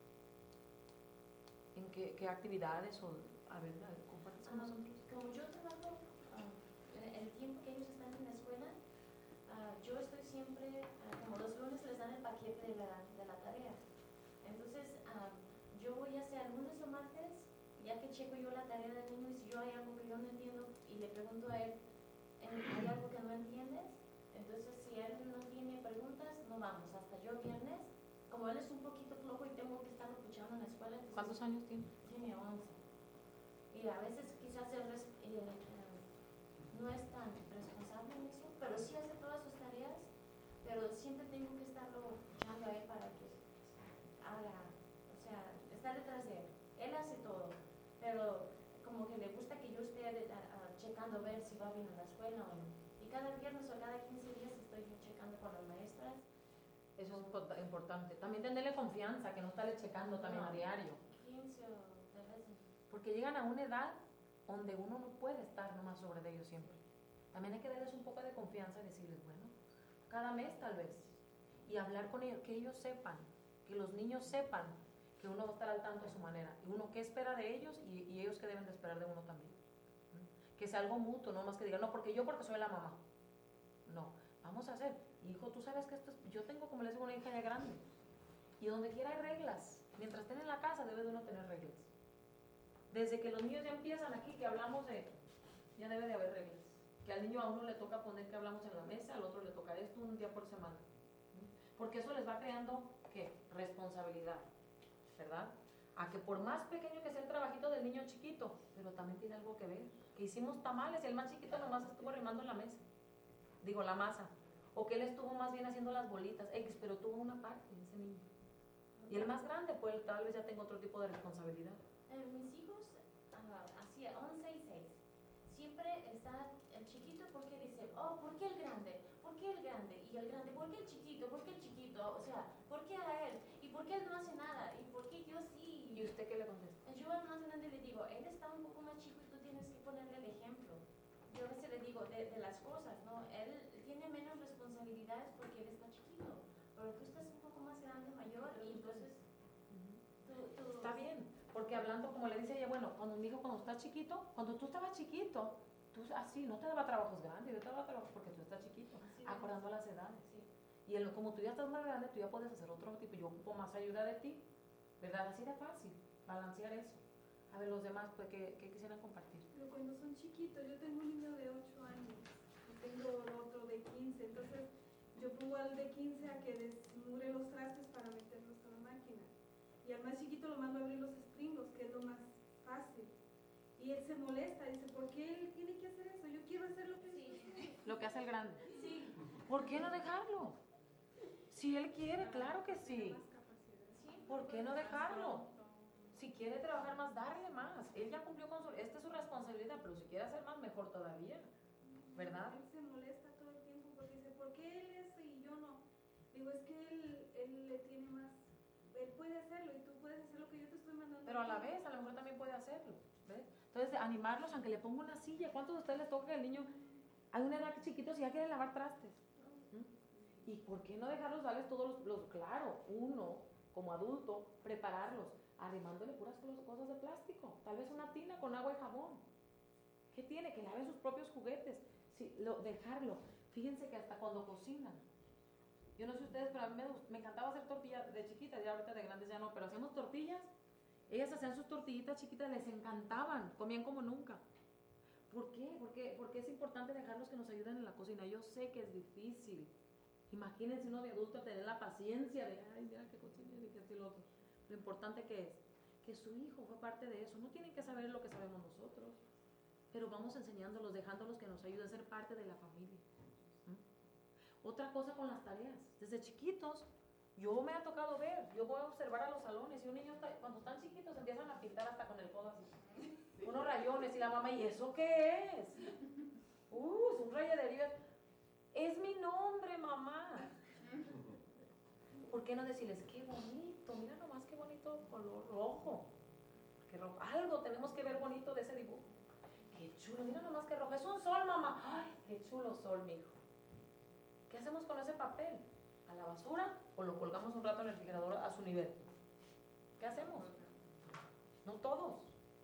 ¿En qué actividades? A ver, compartes con nosotros. Como yo trabajo el tiempo que ellos están en la escuela, yo estoy siempre, como los lunes les dan el paquete de la tarea. Entonces, yo voy a hacer lunes o martes, ya que checo yo la tarea del niño, y si yo hay algo que yo no entiendo y le pregunto a él, ¿hay algo que no entiendes? Entonces, si él no tiene preguntas, no vamos. Hasta yo viernes, como él es un poquito flojo y tengo que estar escuchando en la escuela. Entonces, ¿cuántos años tiene? Tiene 11. Y a veces quizás él no no es tan responsable en eso, pero sí hace todas sus tareas, pero siempre tengo que estarlo echando a él para que haga, o sea, está detrás de él. Él hace todo, pero como que le gusta que yo esté checando a ver si va bien en la escuela o no. Y cada viernes o cada 15 días estoy yo checando con las maestras. Eso es importante. También tenerle confianza, que no estarle checando también a diario. 15 o de vez en... Porque llegan a una edad donde uno no puede estar nomás sobre de ellos siempre. También hay que darles un poco de confianza y decirles, bueno, cada mes tal vez. Y hablar con ellos, que ellos sepan, que los niños sepan que uno va a estar al tanto a su manera. Y uno qué espera de ellos y ellos qué deben de esperar de uno también. Que sea algo mutuo, no más que digan, no, porque soy la mamá. No, vamos a hacer. Hijo, tú sabes que esto es, yo tengo, como les digo, una hija ya grande. Y donde quiera hay reglas. Mientras estén en la casa debe de uno tener reglas. Desde que los niños ya empiezan aquí, que hablamos de, ya debe de haber reglas. Que al niño a uno le toca poner que hablamos en la mesa, al otro le toca esto un día por semana. Porque eso les va creando, ¿qué? Responsabilidad, ¿verdad? A que por más pequeño que sea el trabajito del niño chiquito, pero también tiene algo que ver. Que hicimos tamales y el más chiquito nomás estuvo arrimando la mesa. Digo, la masa. O que él estuvo más bien haciendo las bolitas. Pero tuvo una parte, ese niño. Y el más grande, pues tal vez ya tenga otro tipo de responsabilidad. Mis hijos, así, 11 y 6, siempre está el chiquito porque dice, oh, ¿por qué el grande? ¿Por qué el grande? Y el grande, ¿por qué el chiquito? ¿Por qué el chiquito? O sea, ¿por qué a él? ¿Y por qué él no hace nada? ¿Y por qué yo sí? ¿Y usted qué le contesta? Yo al más grande le digo, él está un poco más chico y tú tienes que ponerle el ejemplo. Yo a veces le digo de las cosas, ¿no? Él tiene menos responsabilidades porque él está chiquito, pero tú estás un poco más grande, mayor, y entonces tú... Está bien, porque hablando, como le dice ella, bueno, cuando mi hijo, cuando está chiquito, cuando tú estabas chiquito, tú así, no te daba trabajos grandes, yo te daba trabajos porque tú estás chiquito, acordando las edades. Sí. Y como tú ya estás más grande, tú ya puedes hacer otro tipo, yo ocupo más ayuda de ti, ¿verdad? Así de fácil, balancear eso. A ver, los demás, pues, ¿qué quisieran compartir? Pero cuando son chiquitos, yo tengo un niño de 8 años y tengo otro de 15, entonces yo pongo al de 15 a que desmure los trastes para meterlos a la máquina. Y al más chiquito lo mando a abrir los springos, que es lo más fácil. Y él se molesta, dice, ¿por qué él tiene que hacer eso? Yo quiero hacer lo que él Lo que hace el grande. Sí. ¿Por qué no dejarlo? Si él quiere, claro que sí. ¿Por qué no dejarlo? Si quiere trabajar más, darle más. Él ya cumplió con esta es su responsabilidad, pero si quiere hacer más, mejor todavía. ¿Verdad? Él se molesta todo el tiempo porque dice, ¿por qué él eso y yo no? Digo, es que él le tiene más, él puede hacerlo y tú puedes hacer lo que yo te estoy mandando. Pero a la vez, a lo mejor también puede hacerlo. ¿Ves? Entonces, animarlos, aunque le ponga una silla. ¿Cuántos de ustedes les toca que el niño, hay una edad chiquitos y ya quiere lavar trastes? ¿Mm? ¿Y por qué no dejarlos darles todos claro, uno, como adulto, prepararlos, arrimándole puras cosas de plástico? Tal vez una tina con agua y jabón. ¿Qué tiene? Que laven sus propios juguetes. Sí, dejarlo. Fíjense que hasta cuando cocinan. Yo no sé ustedes, pero a mí me encantaba hacer tortillas de chiquitas, ya ahorita de grandes ya no, pero hacíamos tortillas. Ellas hacían sus tortillitas chiquitas, les encantaban, comían como nunca. ¿Por qué? Porque es importante dejarlos que nos ayuden en la cocina. Yo sé que es difícil. Imagínense uno de adulto tener la paciencia de, ay, mira que cocine, de que esto y lo otro. Lo importante que es que su hijo fue parte de eso. No tienen que saber lo que sabemos nosotros, pero vamos enseñándolos, dejándolos que nos ayuden a ser parte de la familia. Otra cosa con las tareas. Desde chiquitos, yo me ha tocado ver, yo voy a observar a los salones y un niño, cuando están chiquitos, empiezan a pintar hasta con el codo así. Unos rayones y la mamá, ¿y eso qué es? Es un rayaderío. Es mi nombre, mamá. ¿Por qué no decirles, qué bonito, mira nomás qué bonito color rojo? Qué rojo. Algo tenemos que ver bonito de ese dibujo. Qué chulo, mira nomás qué rojo. Es un sol, mamá. Ay, qué chulo sol, mijo. ¿Qué hacemos con ese papel? ¿A la basura o lo colgamos un rato en el refrigerador a su nivel? ¿Qué hacemos? No todos.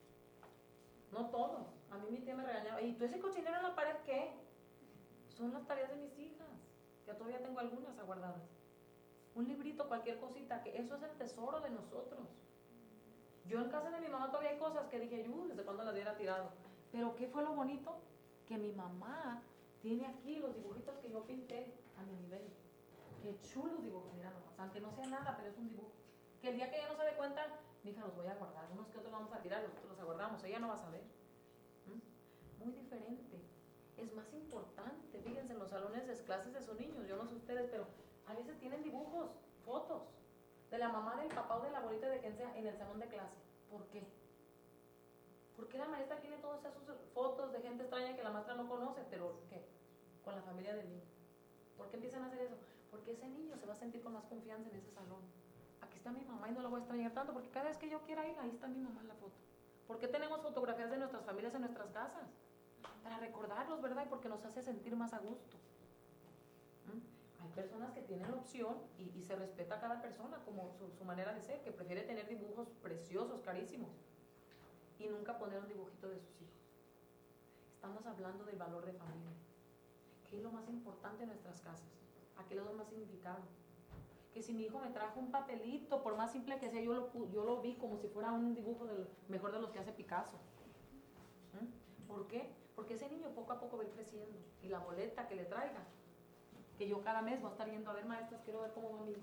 No todos. A mí mi tía me regañaba. ¿Y tú ese cochinero en la pared qué? Son las tareas de mis hijas, que todavía tengo algunas aguardadas. Un librito, cualquier cosita, que eso es el tesoro de nosotros. Yo en casa de mi mamá todavía hay cosas que dije, ¿desde cuándo las hubiera tirado? Pero ¿qué fue lo bonito? Que mi mamá tiene aquí los dibujitos que yo pinté a mi nivel. Qué chulos dibujos, mira nomás, aunque no sea nada, pero es un dibujo. Que el día que ella no se dé cuenta, mi hija, los voy a guardar, unos que otros vamos a tirar, nosotros los aguardamos, ella no va a saber. Muy diferente. es más importante. Fíjense, en los salones de clases de sus niños, yo no sé ustedes, pero a veces tienen dibujos, fotos, de la mamá, del papá o de la abuelita, de quien sea, en el salón de clase. ¿Por qué? ¿Por qué la maestra tiene todas esas fotos de gente extraña que la maestra no conoce? Pero, ¿qué? Con la familia del niño. ¿Por qué empiezan a hacer eso? Porque ese niño se va a sentir con más confianza en ese salón. Aquí está mi mamá y no la voy a extrañar tanto, porque cada vez que yo quiera ir, ahí está mi mamá en la foto. ¿Por qué tenemos fotografías de nuestras familias en nuestras casas? Para recordarlos, ¿verdad? Y porque nos hace sentir más a gusto. Hay personas que tienen la opción y se respeta a cada persona como su manera de ser, que prefiere tener dibujos preciosos, carísimos, y nunca poner un dibujito de sus hijos. Estamos hablando del valor de familia. ¿Qué es lo más importante en nuestras casas? ¿A qué le doy más significado? Que si mi hijo me trajo un papelito, por más simple que sea, yo lo vi como si fuera un dibujo mejor de los que hace Picasso. ¿Por qué? Porque ese niño poco a poco va a ir creciendo. Y la boleta que le traiga, que yo cada mes voy a estar yendo a ver, maestras, quiero ver cómo va mi hijo.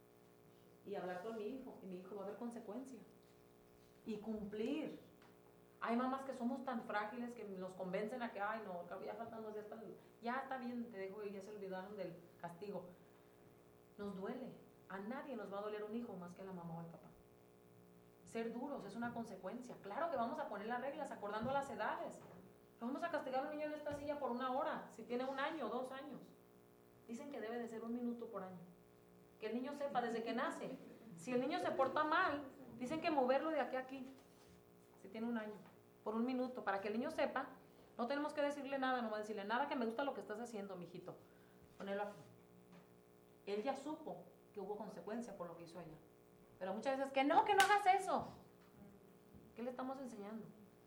Y hablar con mi hijo. Y mi hijo va a ver consecuencia. Y cumplir. Hay mamás que somos tan frágiles que nos convencen a que, ay no, ya faltan 2 días para ya está bien, te dejo ir, ya se olvidaron del castigo. Nos duele. A nadie nos va a doler un hijo más que a la mamá o al papá. Ser duros es una consecuencia. Claro que vamos a poner las reglas acordando las edades. Vamos a castigar a un niño en esta silla por 1 hora, si tiene 1 año o 2 años. Dicen que debe de ser 1 minuto por año. Que el niño sepa desde que nace. Si el niño se porta mal, dicen que moverlo de aquí a aquí, si tiene 1 año, por 1 minuto, para que el niño sepa. No tenemos que decirle nada, no va a decirle nada, que me gusta lo que estás haciendo, mijito. Ponelo aquí. Él ya supo que hubo consecuencia por lo que hizo ella. Pero muchas veces, que no hagas eso. ¿Qué le estamos enseñando?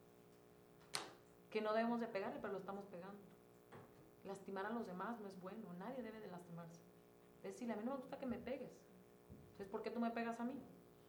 Que no debemos de pegarle, pero lo estamos pegando. Lastimar a los demás no es bueno, nadie debe de lastimarse. Decirle, a mí no me gusta que me pegues. Entonces, ¿por qué tú me pegas a mí?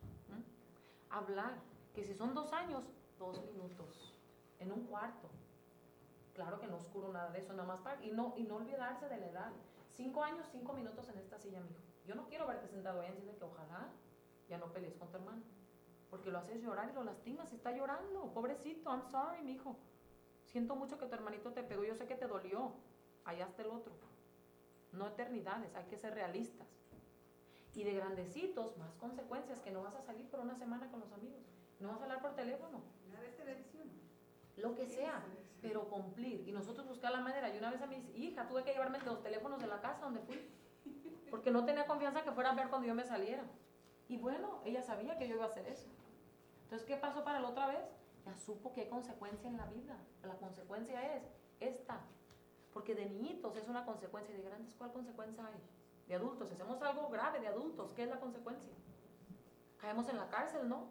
Hablar, que si son 2 años, 2 minutos, en un cuarto. Claro que no oscuro nada de eso, nada más para, y no olvidarse de la edad. 5 años, 5 minutos en esta silla, mijo. Yo no quiero verte sentado ahí, entiende que ojalá ya no pelees con tu hermano, porque lo haces llorar y lo lastimas y está llorando. Pobrecito, I'm sorry, mijo. Siento mucho que tu hermanito te pegó, yo sé que te dolió. Allá está el otro. No eternidades, hay que ser realistas. Y de grandecitos, más consecuencias, que no vas a salir por 1 semana con los amigos, no vas a hablar por teléfono. Una vez televisión. Lo que sea, pero cumplir. Y nosotros buscar la manera. Y una vez a mi hija tuve que llevarme los teléfonos de la casa donde fui, porque no tenía confianza que fuera a ver cuando yo me saliera. Y bueno, ella sabía que yo iba a hacer eso. Entonces, ¿qué pasó para la otra vez? Ya supo que hay consecuencia en la vida. La consecuencia es esta. Porque de niñitos es una consecuencia, de grandes, ¿cuál consecuencia hay? De adultos, si hacemos algo grave de adultos, ¿qué es la consecuencia? Caemos en la cárcel, ¿no?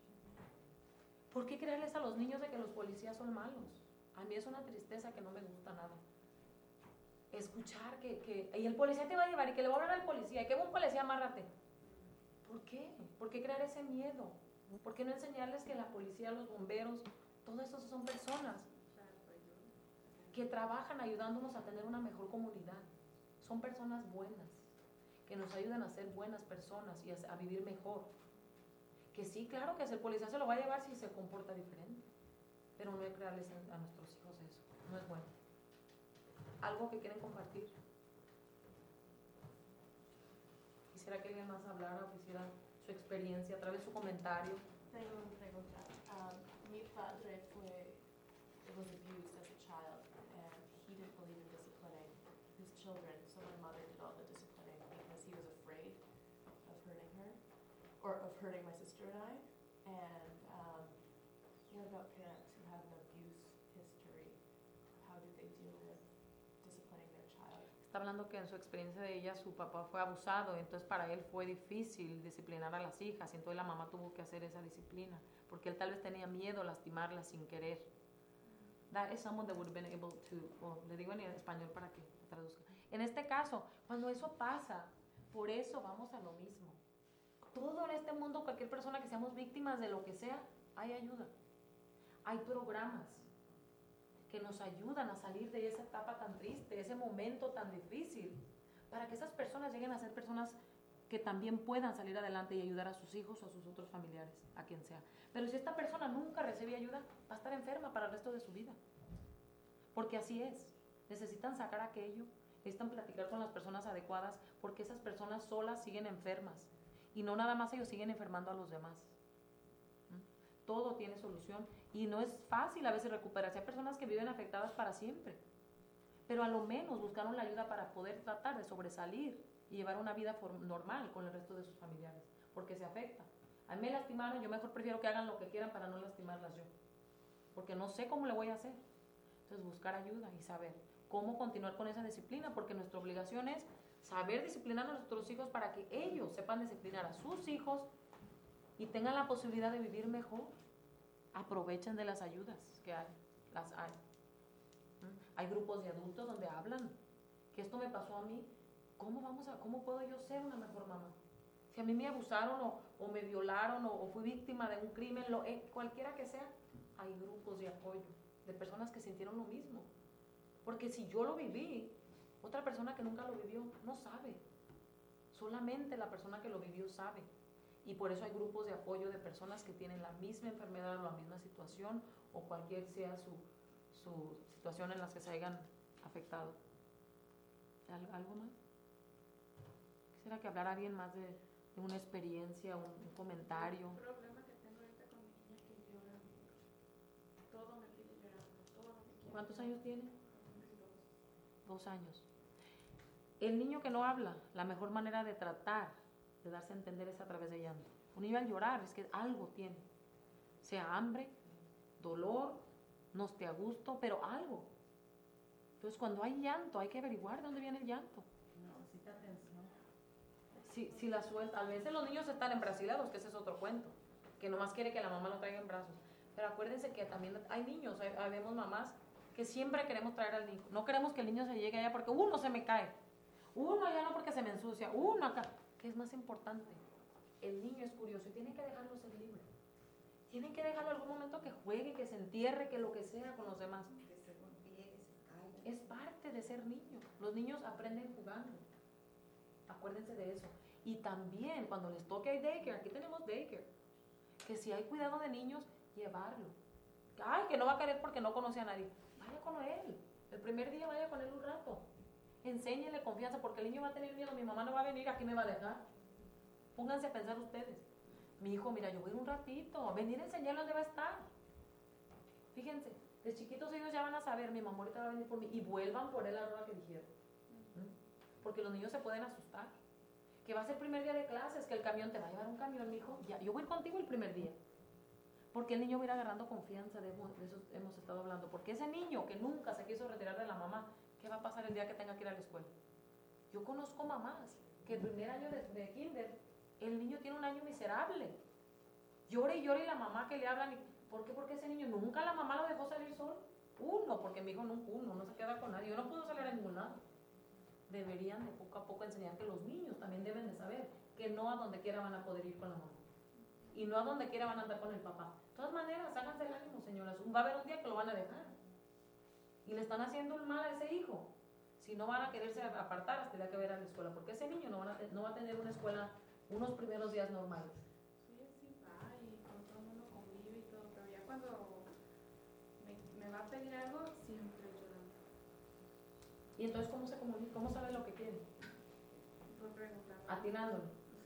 ¿Por qué creerles a los niños de que los policías son malos? A mí es una tristeza que no me gusta nada. Escuchar y el policía te va a llevar y que le va a hablar al policía y que un policía, amárrate. ¿Por qué? ¿Por qué crear ese miedo? ¿Por qué no enseñarles que la policía, los bomberos, todos esos son personas que trabajan ayudándonos a tener una mejor comunidad? Son personas buenas, que nos ayudan a ser buenas personas y a vivir mejor. Que sí, claro que el policía se lo va a llevar si se comporta diferente, pero no hay que crearles a nuestros hijos eso, no es bueno. ¿Algo que quieren compartir? Quisiera que alguien más hablara o quisiera su experiencia a través de su comentario. Tengo una pregunta. Mi padre was abused as a child, and he didn't believe in disciplining his children, so my mother did all the disciplining because he was afraid of hurting her, or of hurting my sister and I. And what about parents who have an abuse history? How do they deal with disciplining their child? Está hablando que en su experiencia de ella, su papá fue abusado, entonces para él fue difícil disciplinar a las hijas, y entonces la mamá tuvo que hacer esa disciplina, porque él tal vez tenía miedo a lastimarlas sin querer. That is someone that would have been able to, le digo en español para que traduzca. En este caso, cuando eso pasa, por eso vamos a lo mismo. Todo en este mundo, cualquier persona que seamos víctimas de lo que sea, hay ayuda. Hay programas que nos ayudan a salir de esa etapa tan triste, ese momento tan difícil, para que esas personas lleguen a ser personas que también puedan salir adelante y ayudar a sus hijos o a sus otros familiares, a quien sea. Pero si esta persona nunca recibe ayuda, va a estar enferma para el resto de su vida. Porque así es. necesitan sacar aquello, necesitan platicar con las personas adecuadas, porque esas personas solas siguen enfermas. Y no nada más ellos siguen enfermando a los demás. Todo tiene solución y no es fácil a veces recuperarse. Hay personas que viven afectadas para siempre, pero a lo menos buscaron la ayuda para poder tratar de sobresalir y llevar una vida normal con el resto de sus familiares, porque se afecta. A mí me lastimaron, yo mejor prefiero que hagan lo que quieran para no lastimarlas yo, porque no sé cómo le voy a hacer. Entonces buscar ayuda y saber cómo continuar con esa disciplina, porque nuestra obligación es saber disciplinar a nuestros hijos para que ellos sepan disciplinar a sus hijos y tengan la posibilidad de vivir mejor. Aprovechen de las ayudas que hay, las hay. Hay grupos de adultos donde hablan que esto me pasó a mí, ¿cómo puedo yo ser una mejor mamá? Si a mí me abusaron o me violaron o fui víctima de un crimen, cualquiera que sea, hay grupos de apoyo de personas que sintieron lo mismo. Porque si yo lo viví, otra persona que nunca lo vivió no sabe. Solamente la persona que lo vivió sabe. Y por eso hay grupos de apoyo de personas que tienen la misma enfermedad o la misma situación o cualquier sea su situación en la que se hayan afectado. ¿Algo más? Quisiera que hablara alguien más de una experiencia, un comentario. El problema que tengo ahorita con mi niña que llora. Todo me pide llorando, todo lo que quiere. ¿Cuántos años tiene? 2 años. El niño que no habla, la mejor manera de tratar de darse a entender es a través de llanto. Un niño al llorar es que algo tiene, sea hambre, dolor, no esté a gusto, pero algo. Entonces cuando hay llanto hay que averiguar de dónde viene el llanto. Necesita atención. Si la suelta, a veces los niños están embrasilados, que ese es otro cuento, que nomás quiere que la mamá lo traiga en brazos. Pero acuérdense que también hay niños, vemos mamás que siempre queremos traer al niño. No queremos que el niño se llegue allá porque uno se me cae, uno allá no porque se me ensucia, uno acá. ¿Qué es más importante? El niño es curioso y tienen que dejarlo ser libre. Tienen que dejarlo algún momento que juegue, que se entierre, que lo que sea con los demás. Que se golpee, que se caiga. Es parte de ser niño. Los niños aprenden jugando. Acuérdense de eso. Y también cuando les toque hay daycare, aquí tenemos daycare, que si hay cuidado de niños, llevarlo. Ay, que no va a querer porque no conoce a nadie. Vaya con él. El primer día vaya con él un rato. Enséñenle confianza porque el niño va a tener miedo. Mi mamá no va a venir, aquí me va a dejar. Pónganse a pensar ustedes. Mi hijo, mira, yo voy a ir un ratito. Venir a enseñarle dónde va a estar. Fíjense, de chiquitos ellos ya van a saber, mi mamá ahorita va a venir por mí. Y vuelvan por él a la hora que dijeron. Porque los niños se pueden asustar. Que va a ser el primer día de clases, que el camión te va a llevar un camión, mi hijo. Ya, yo voy a ir contigo el primer día. Porque el niño va a ir agarrando confianza, de eso hemos estado hablando. Porque ese niño que nunca se quiso retirar de la mamá, ¿qué va a pasar el día que tenga que ir a la escuela? Yo conozco mamás que el primer año de kinder, el niño tiene un año miserable. Llora y llora y la mamá que le hablan. ¿Por qué? Porque ese niño nunca la mamá lo dejó salir solo. Porque mi hijo no se queda con nadie. Yo no puedo salir a ningún lado. Deberían de poco a poco enseñar que los niños también deben de saber que no a donde quiera van a poder ir con la mamá. Y no a donde quiera van a andar con el papá. De todas maneras, háganse el ánimo, señoras. Va a haber un día que lo van a dejar. Y le están haciendo un mal a ese hijo. Si no van a quererse apartar hasta el día que ver a la escuela. Porque ese niño no va a tener una escuela unos primeros días normales. Sí va y con todo el mundo convive y todo. Pero ya cuando me va a pedir algo, siempre llorando. Y entonces, ¿cómo se comunica? ¿Cómo sabe lo que quiere? Por preguntar. Atinándole.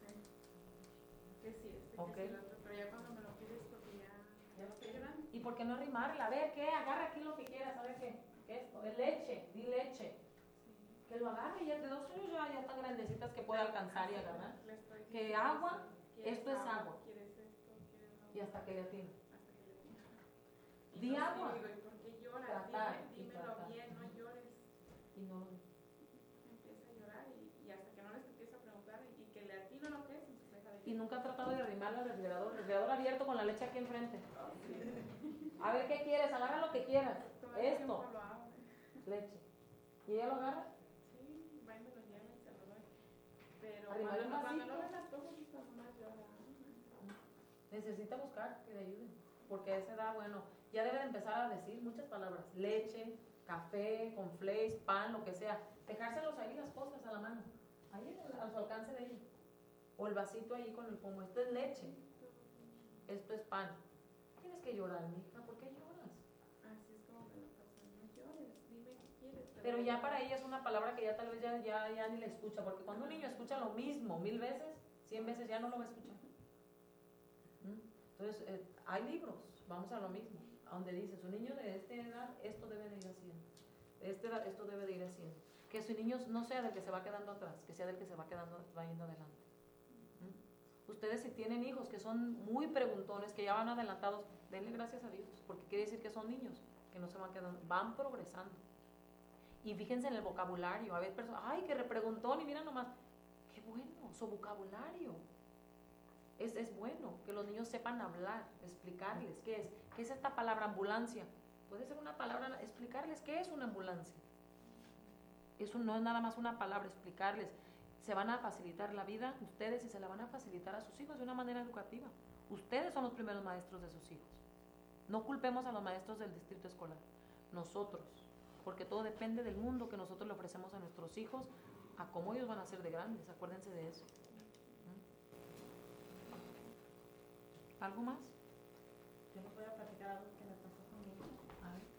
Que sí, Okay. que sí, el otro. Pero ya cuando me lo pides porque ya lo estoy llorando. ¿Y por qué no arrimarla? A ver, ¿qué? Agarra aquí lo que quieras, ¿sabes qué? ¿Qué es esto? Es leche, di leche. Sí. Que lo agarre, ya de 2 años ya están grandecitas que puede alcanzar y agarrar. Que agua, esto es agua. ¿Quieres esto? ¿Quieres lo? Y hasta que le atine. Di Di agua. Digo, ¿y por qué lloras? Tratar, Dímelo tratar. bien, no llores. Y no. Empieza a llorar y hasta que no les empieza a preguntar y que le atino lo que es, entonces deja de. Y nunca ha tratado de arrimarla al refrigerador abierto con la leche aquí enfrente. A ver qué quieres, agarra lo que quieras. Esto. Leche. ¿Y ella lo agarra? Sí, va y me lo lleva y se lo doy. Pero Arrimarle un cuando vasito. no ven las cosas, es cuando más llora. Necesita buscar que le ayuden. Porque a esa edad, bueno, ya debe de empezar a decir muchas palabras. Leche, café, cornflakes, pan, lo que sea. Dejárselos ahí las cosas a la mano. Ahí a su alcance de ella. O el vasito ahí con el pomo. Esto es leche. Esto es pan. Tienes que llorar, mija. ¿Por qué lloras? Así es como me lo pasa. No llores, dime qué quieres. Pero ya para ella es una palabra que ya tal vez ya ni la escucha, porque cuando un niño escucha lo mismo 1000 veces, 100 veces ya no lo va a escuchar. Entonces, hay libros, vamos a lo mismo, donde dice, su niño de esta edad, esto debe de ir haciendo, de esta edad, esto debe de ir haciendo. Que su niño no sea del que se va quedando atrás, que sea del que se va yendo adelante. Ustedes si tienen hijos que son muy preguntones, que ya van adelantados, denle gracias a Dios, porque quiere decir que son niños, que no se van quedando, van progresando. Y fíjense en el vocabulario, a veces personas, ay, que repreguntón, y mira nomás, qué bueno, su vocabulario. Es bueno que los niños sepan hablar, explicarles qué es esta palabra ambulancia. Puede ser una palabra, explicarles qué es una ambulancia. Eso no es nada más una palabra, explicarles. Se van a facilitar la vida ustedes y se la van a facilitar a sus hijos de una manera educativa. Ustedes son los primeros maestros de sus hijos. No culpemos a los maestros del distrito escolar, nosotros, porque todo depende del mundo que nosotros le ofrecemos a nuestros hijos, a cómo ellos van a ser de grandes, acuérdense de eso. ¿Algo más? Yo les voy a platicar algo que me pasó conmigo. A ver.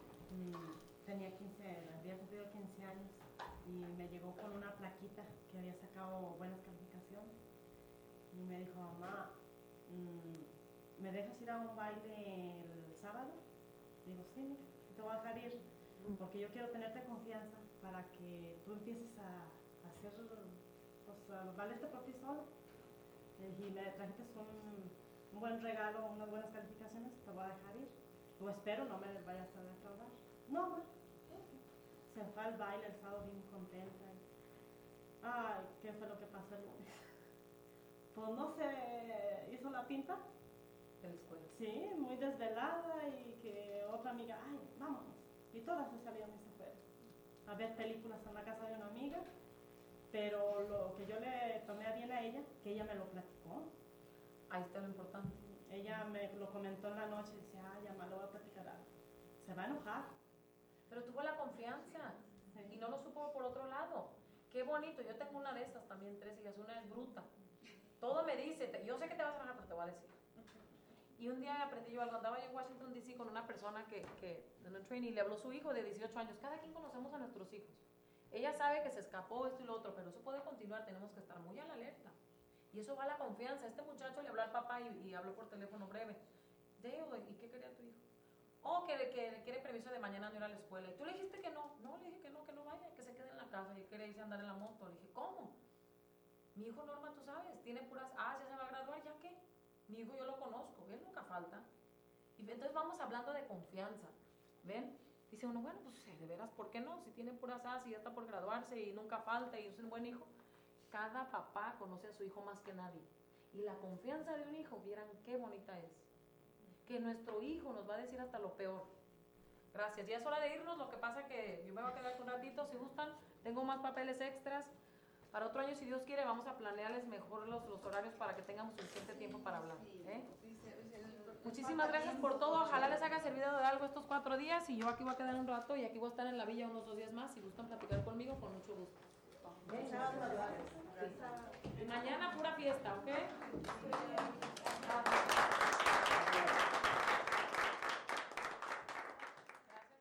Había cumplido 15 años y me llegó con una plaquita que había sacado buenas calificaciones y me dijo, mamá, ¿me dejas ir a un baile el sábado? Digo, sí, te voy a dejar ir porque yo quiero tenerte confianza para que tú empieces a hacer, pues, a valerte por ti solo. Y me trajiste un buen regalo, unas buenas calificaciones, te voy a dejar ir. O espero no me vayas a defraudar. No, bueno. Se fue al baile el sábado bien contenta. Ay, ¿qué fue lo que pasó el lunes? Pues no se hizo la pinta. De la escuela. Sí, muy desvelada y que otra amiga, ay, vámonos. Y todas se salieron y se fueron a ver películas en la casa de una amiga. Pero lo que yo le tomé a bien a ella, que ella me lo platicó. Ahí está lo importante. Ella me lo comentó en la noche y decía, ya me lo voy a platicar algo. Se va a enojar. Pero tuvo la confianza y no lo supo por otro lado. Qué bonito, yo tengo una de estas también, 3 hijas, una es bruta. Todo me dice, yo sé que te vas a enojar, pero te voy a decir. Y un día aprendí yo algo, andaba yo en Washington D.C. con una persona que en un training le habló su hijo de 18 años. Cada quien conocemos a nuestros hijos. Ella sabe que se escapó esto y lo otro, pero eso puede continuar, tenemos que estar muy a la alerta. Y eso va a la confianza. Este muchacho le habló al papá y habló por teléfono breve. Dale, ¿y qué quería tu hijo? Oh, que quiere permiso de mañana no ir a la escuela. Y tú le dijiste que no. No, le dije que no vaya, que se quede en la casa. Y él quería irse a andar en la moto. Le dije, ¿cómo? Mi hijo Norma, tú sabes, tiene puras A's, ya se va a graduar, ¿ya qué? Mi hijo yo lo conozco, él nunca falta. Y entonces vamos hablando de confianza. ¿Ven? Dice uno, bueno, pues de veras, ¿por qué no? Si tiene puras A's y ya está por graduarse y nunca falta y es un buen hijo. Cada papá conoce a su hijo más que nadie. Y la confianza de un hijo, vieran qué bonita es. Que nuestro hijo nos va a decir hasta lo peor. Gracias. Ya es hora de irnos, lo que pasa que yo me voy a quedar un ratito, si gustan. Tengo más papeles extras. Para otro año, si Dios quiere, vamos a planearles mejor los horarios para que tengamos suficiente tiempo para hablar. Muchísimas gracias por todo. Ojalá les haya servido de algo estos 4 días y yo aquí voy a quedar un rato y aquí voy a estar en la villa unos 2 días más. Si gustan platicar conmigo, con mucho gusto. Y mañana pura fiesta, ¿ok?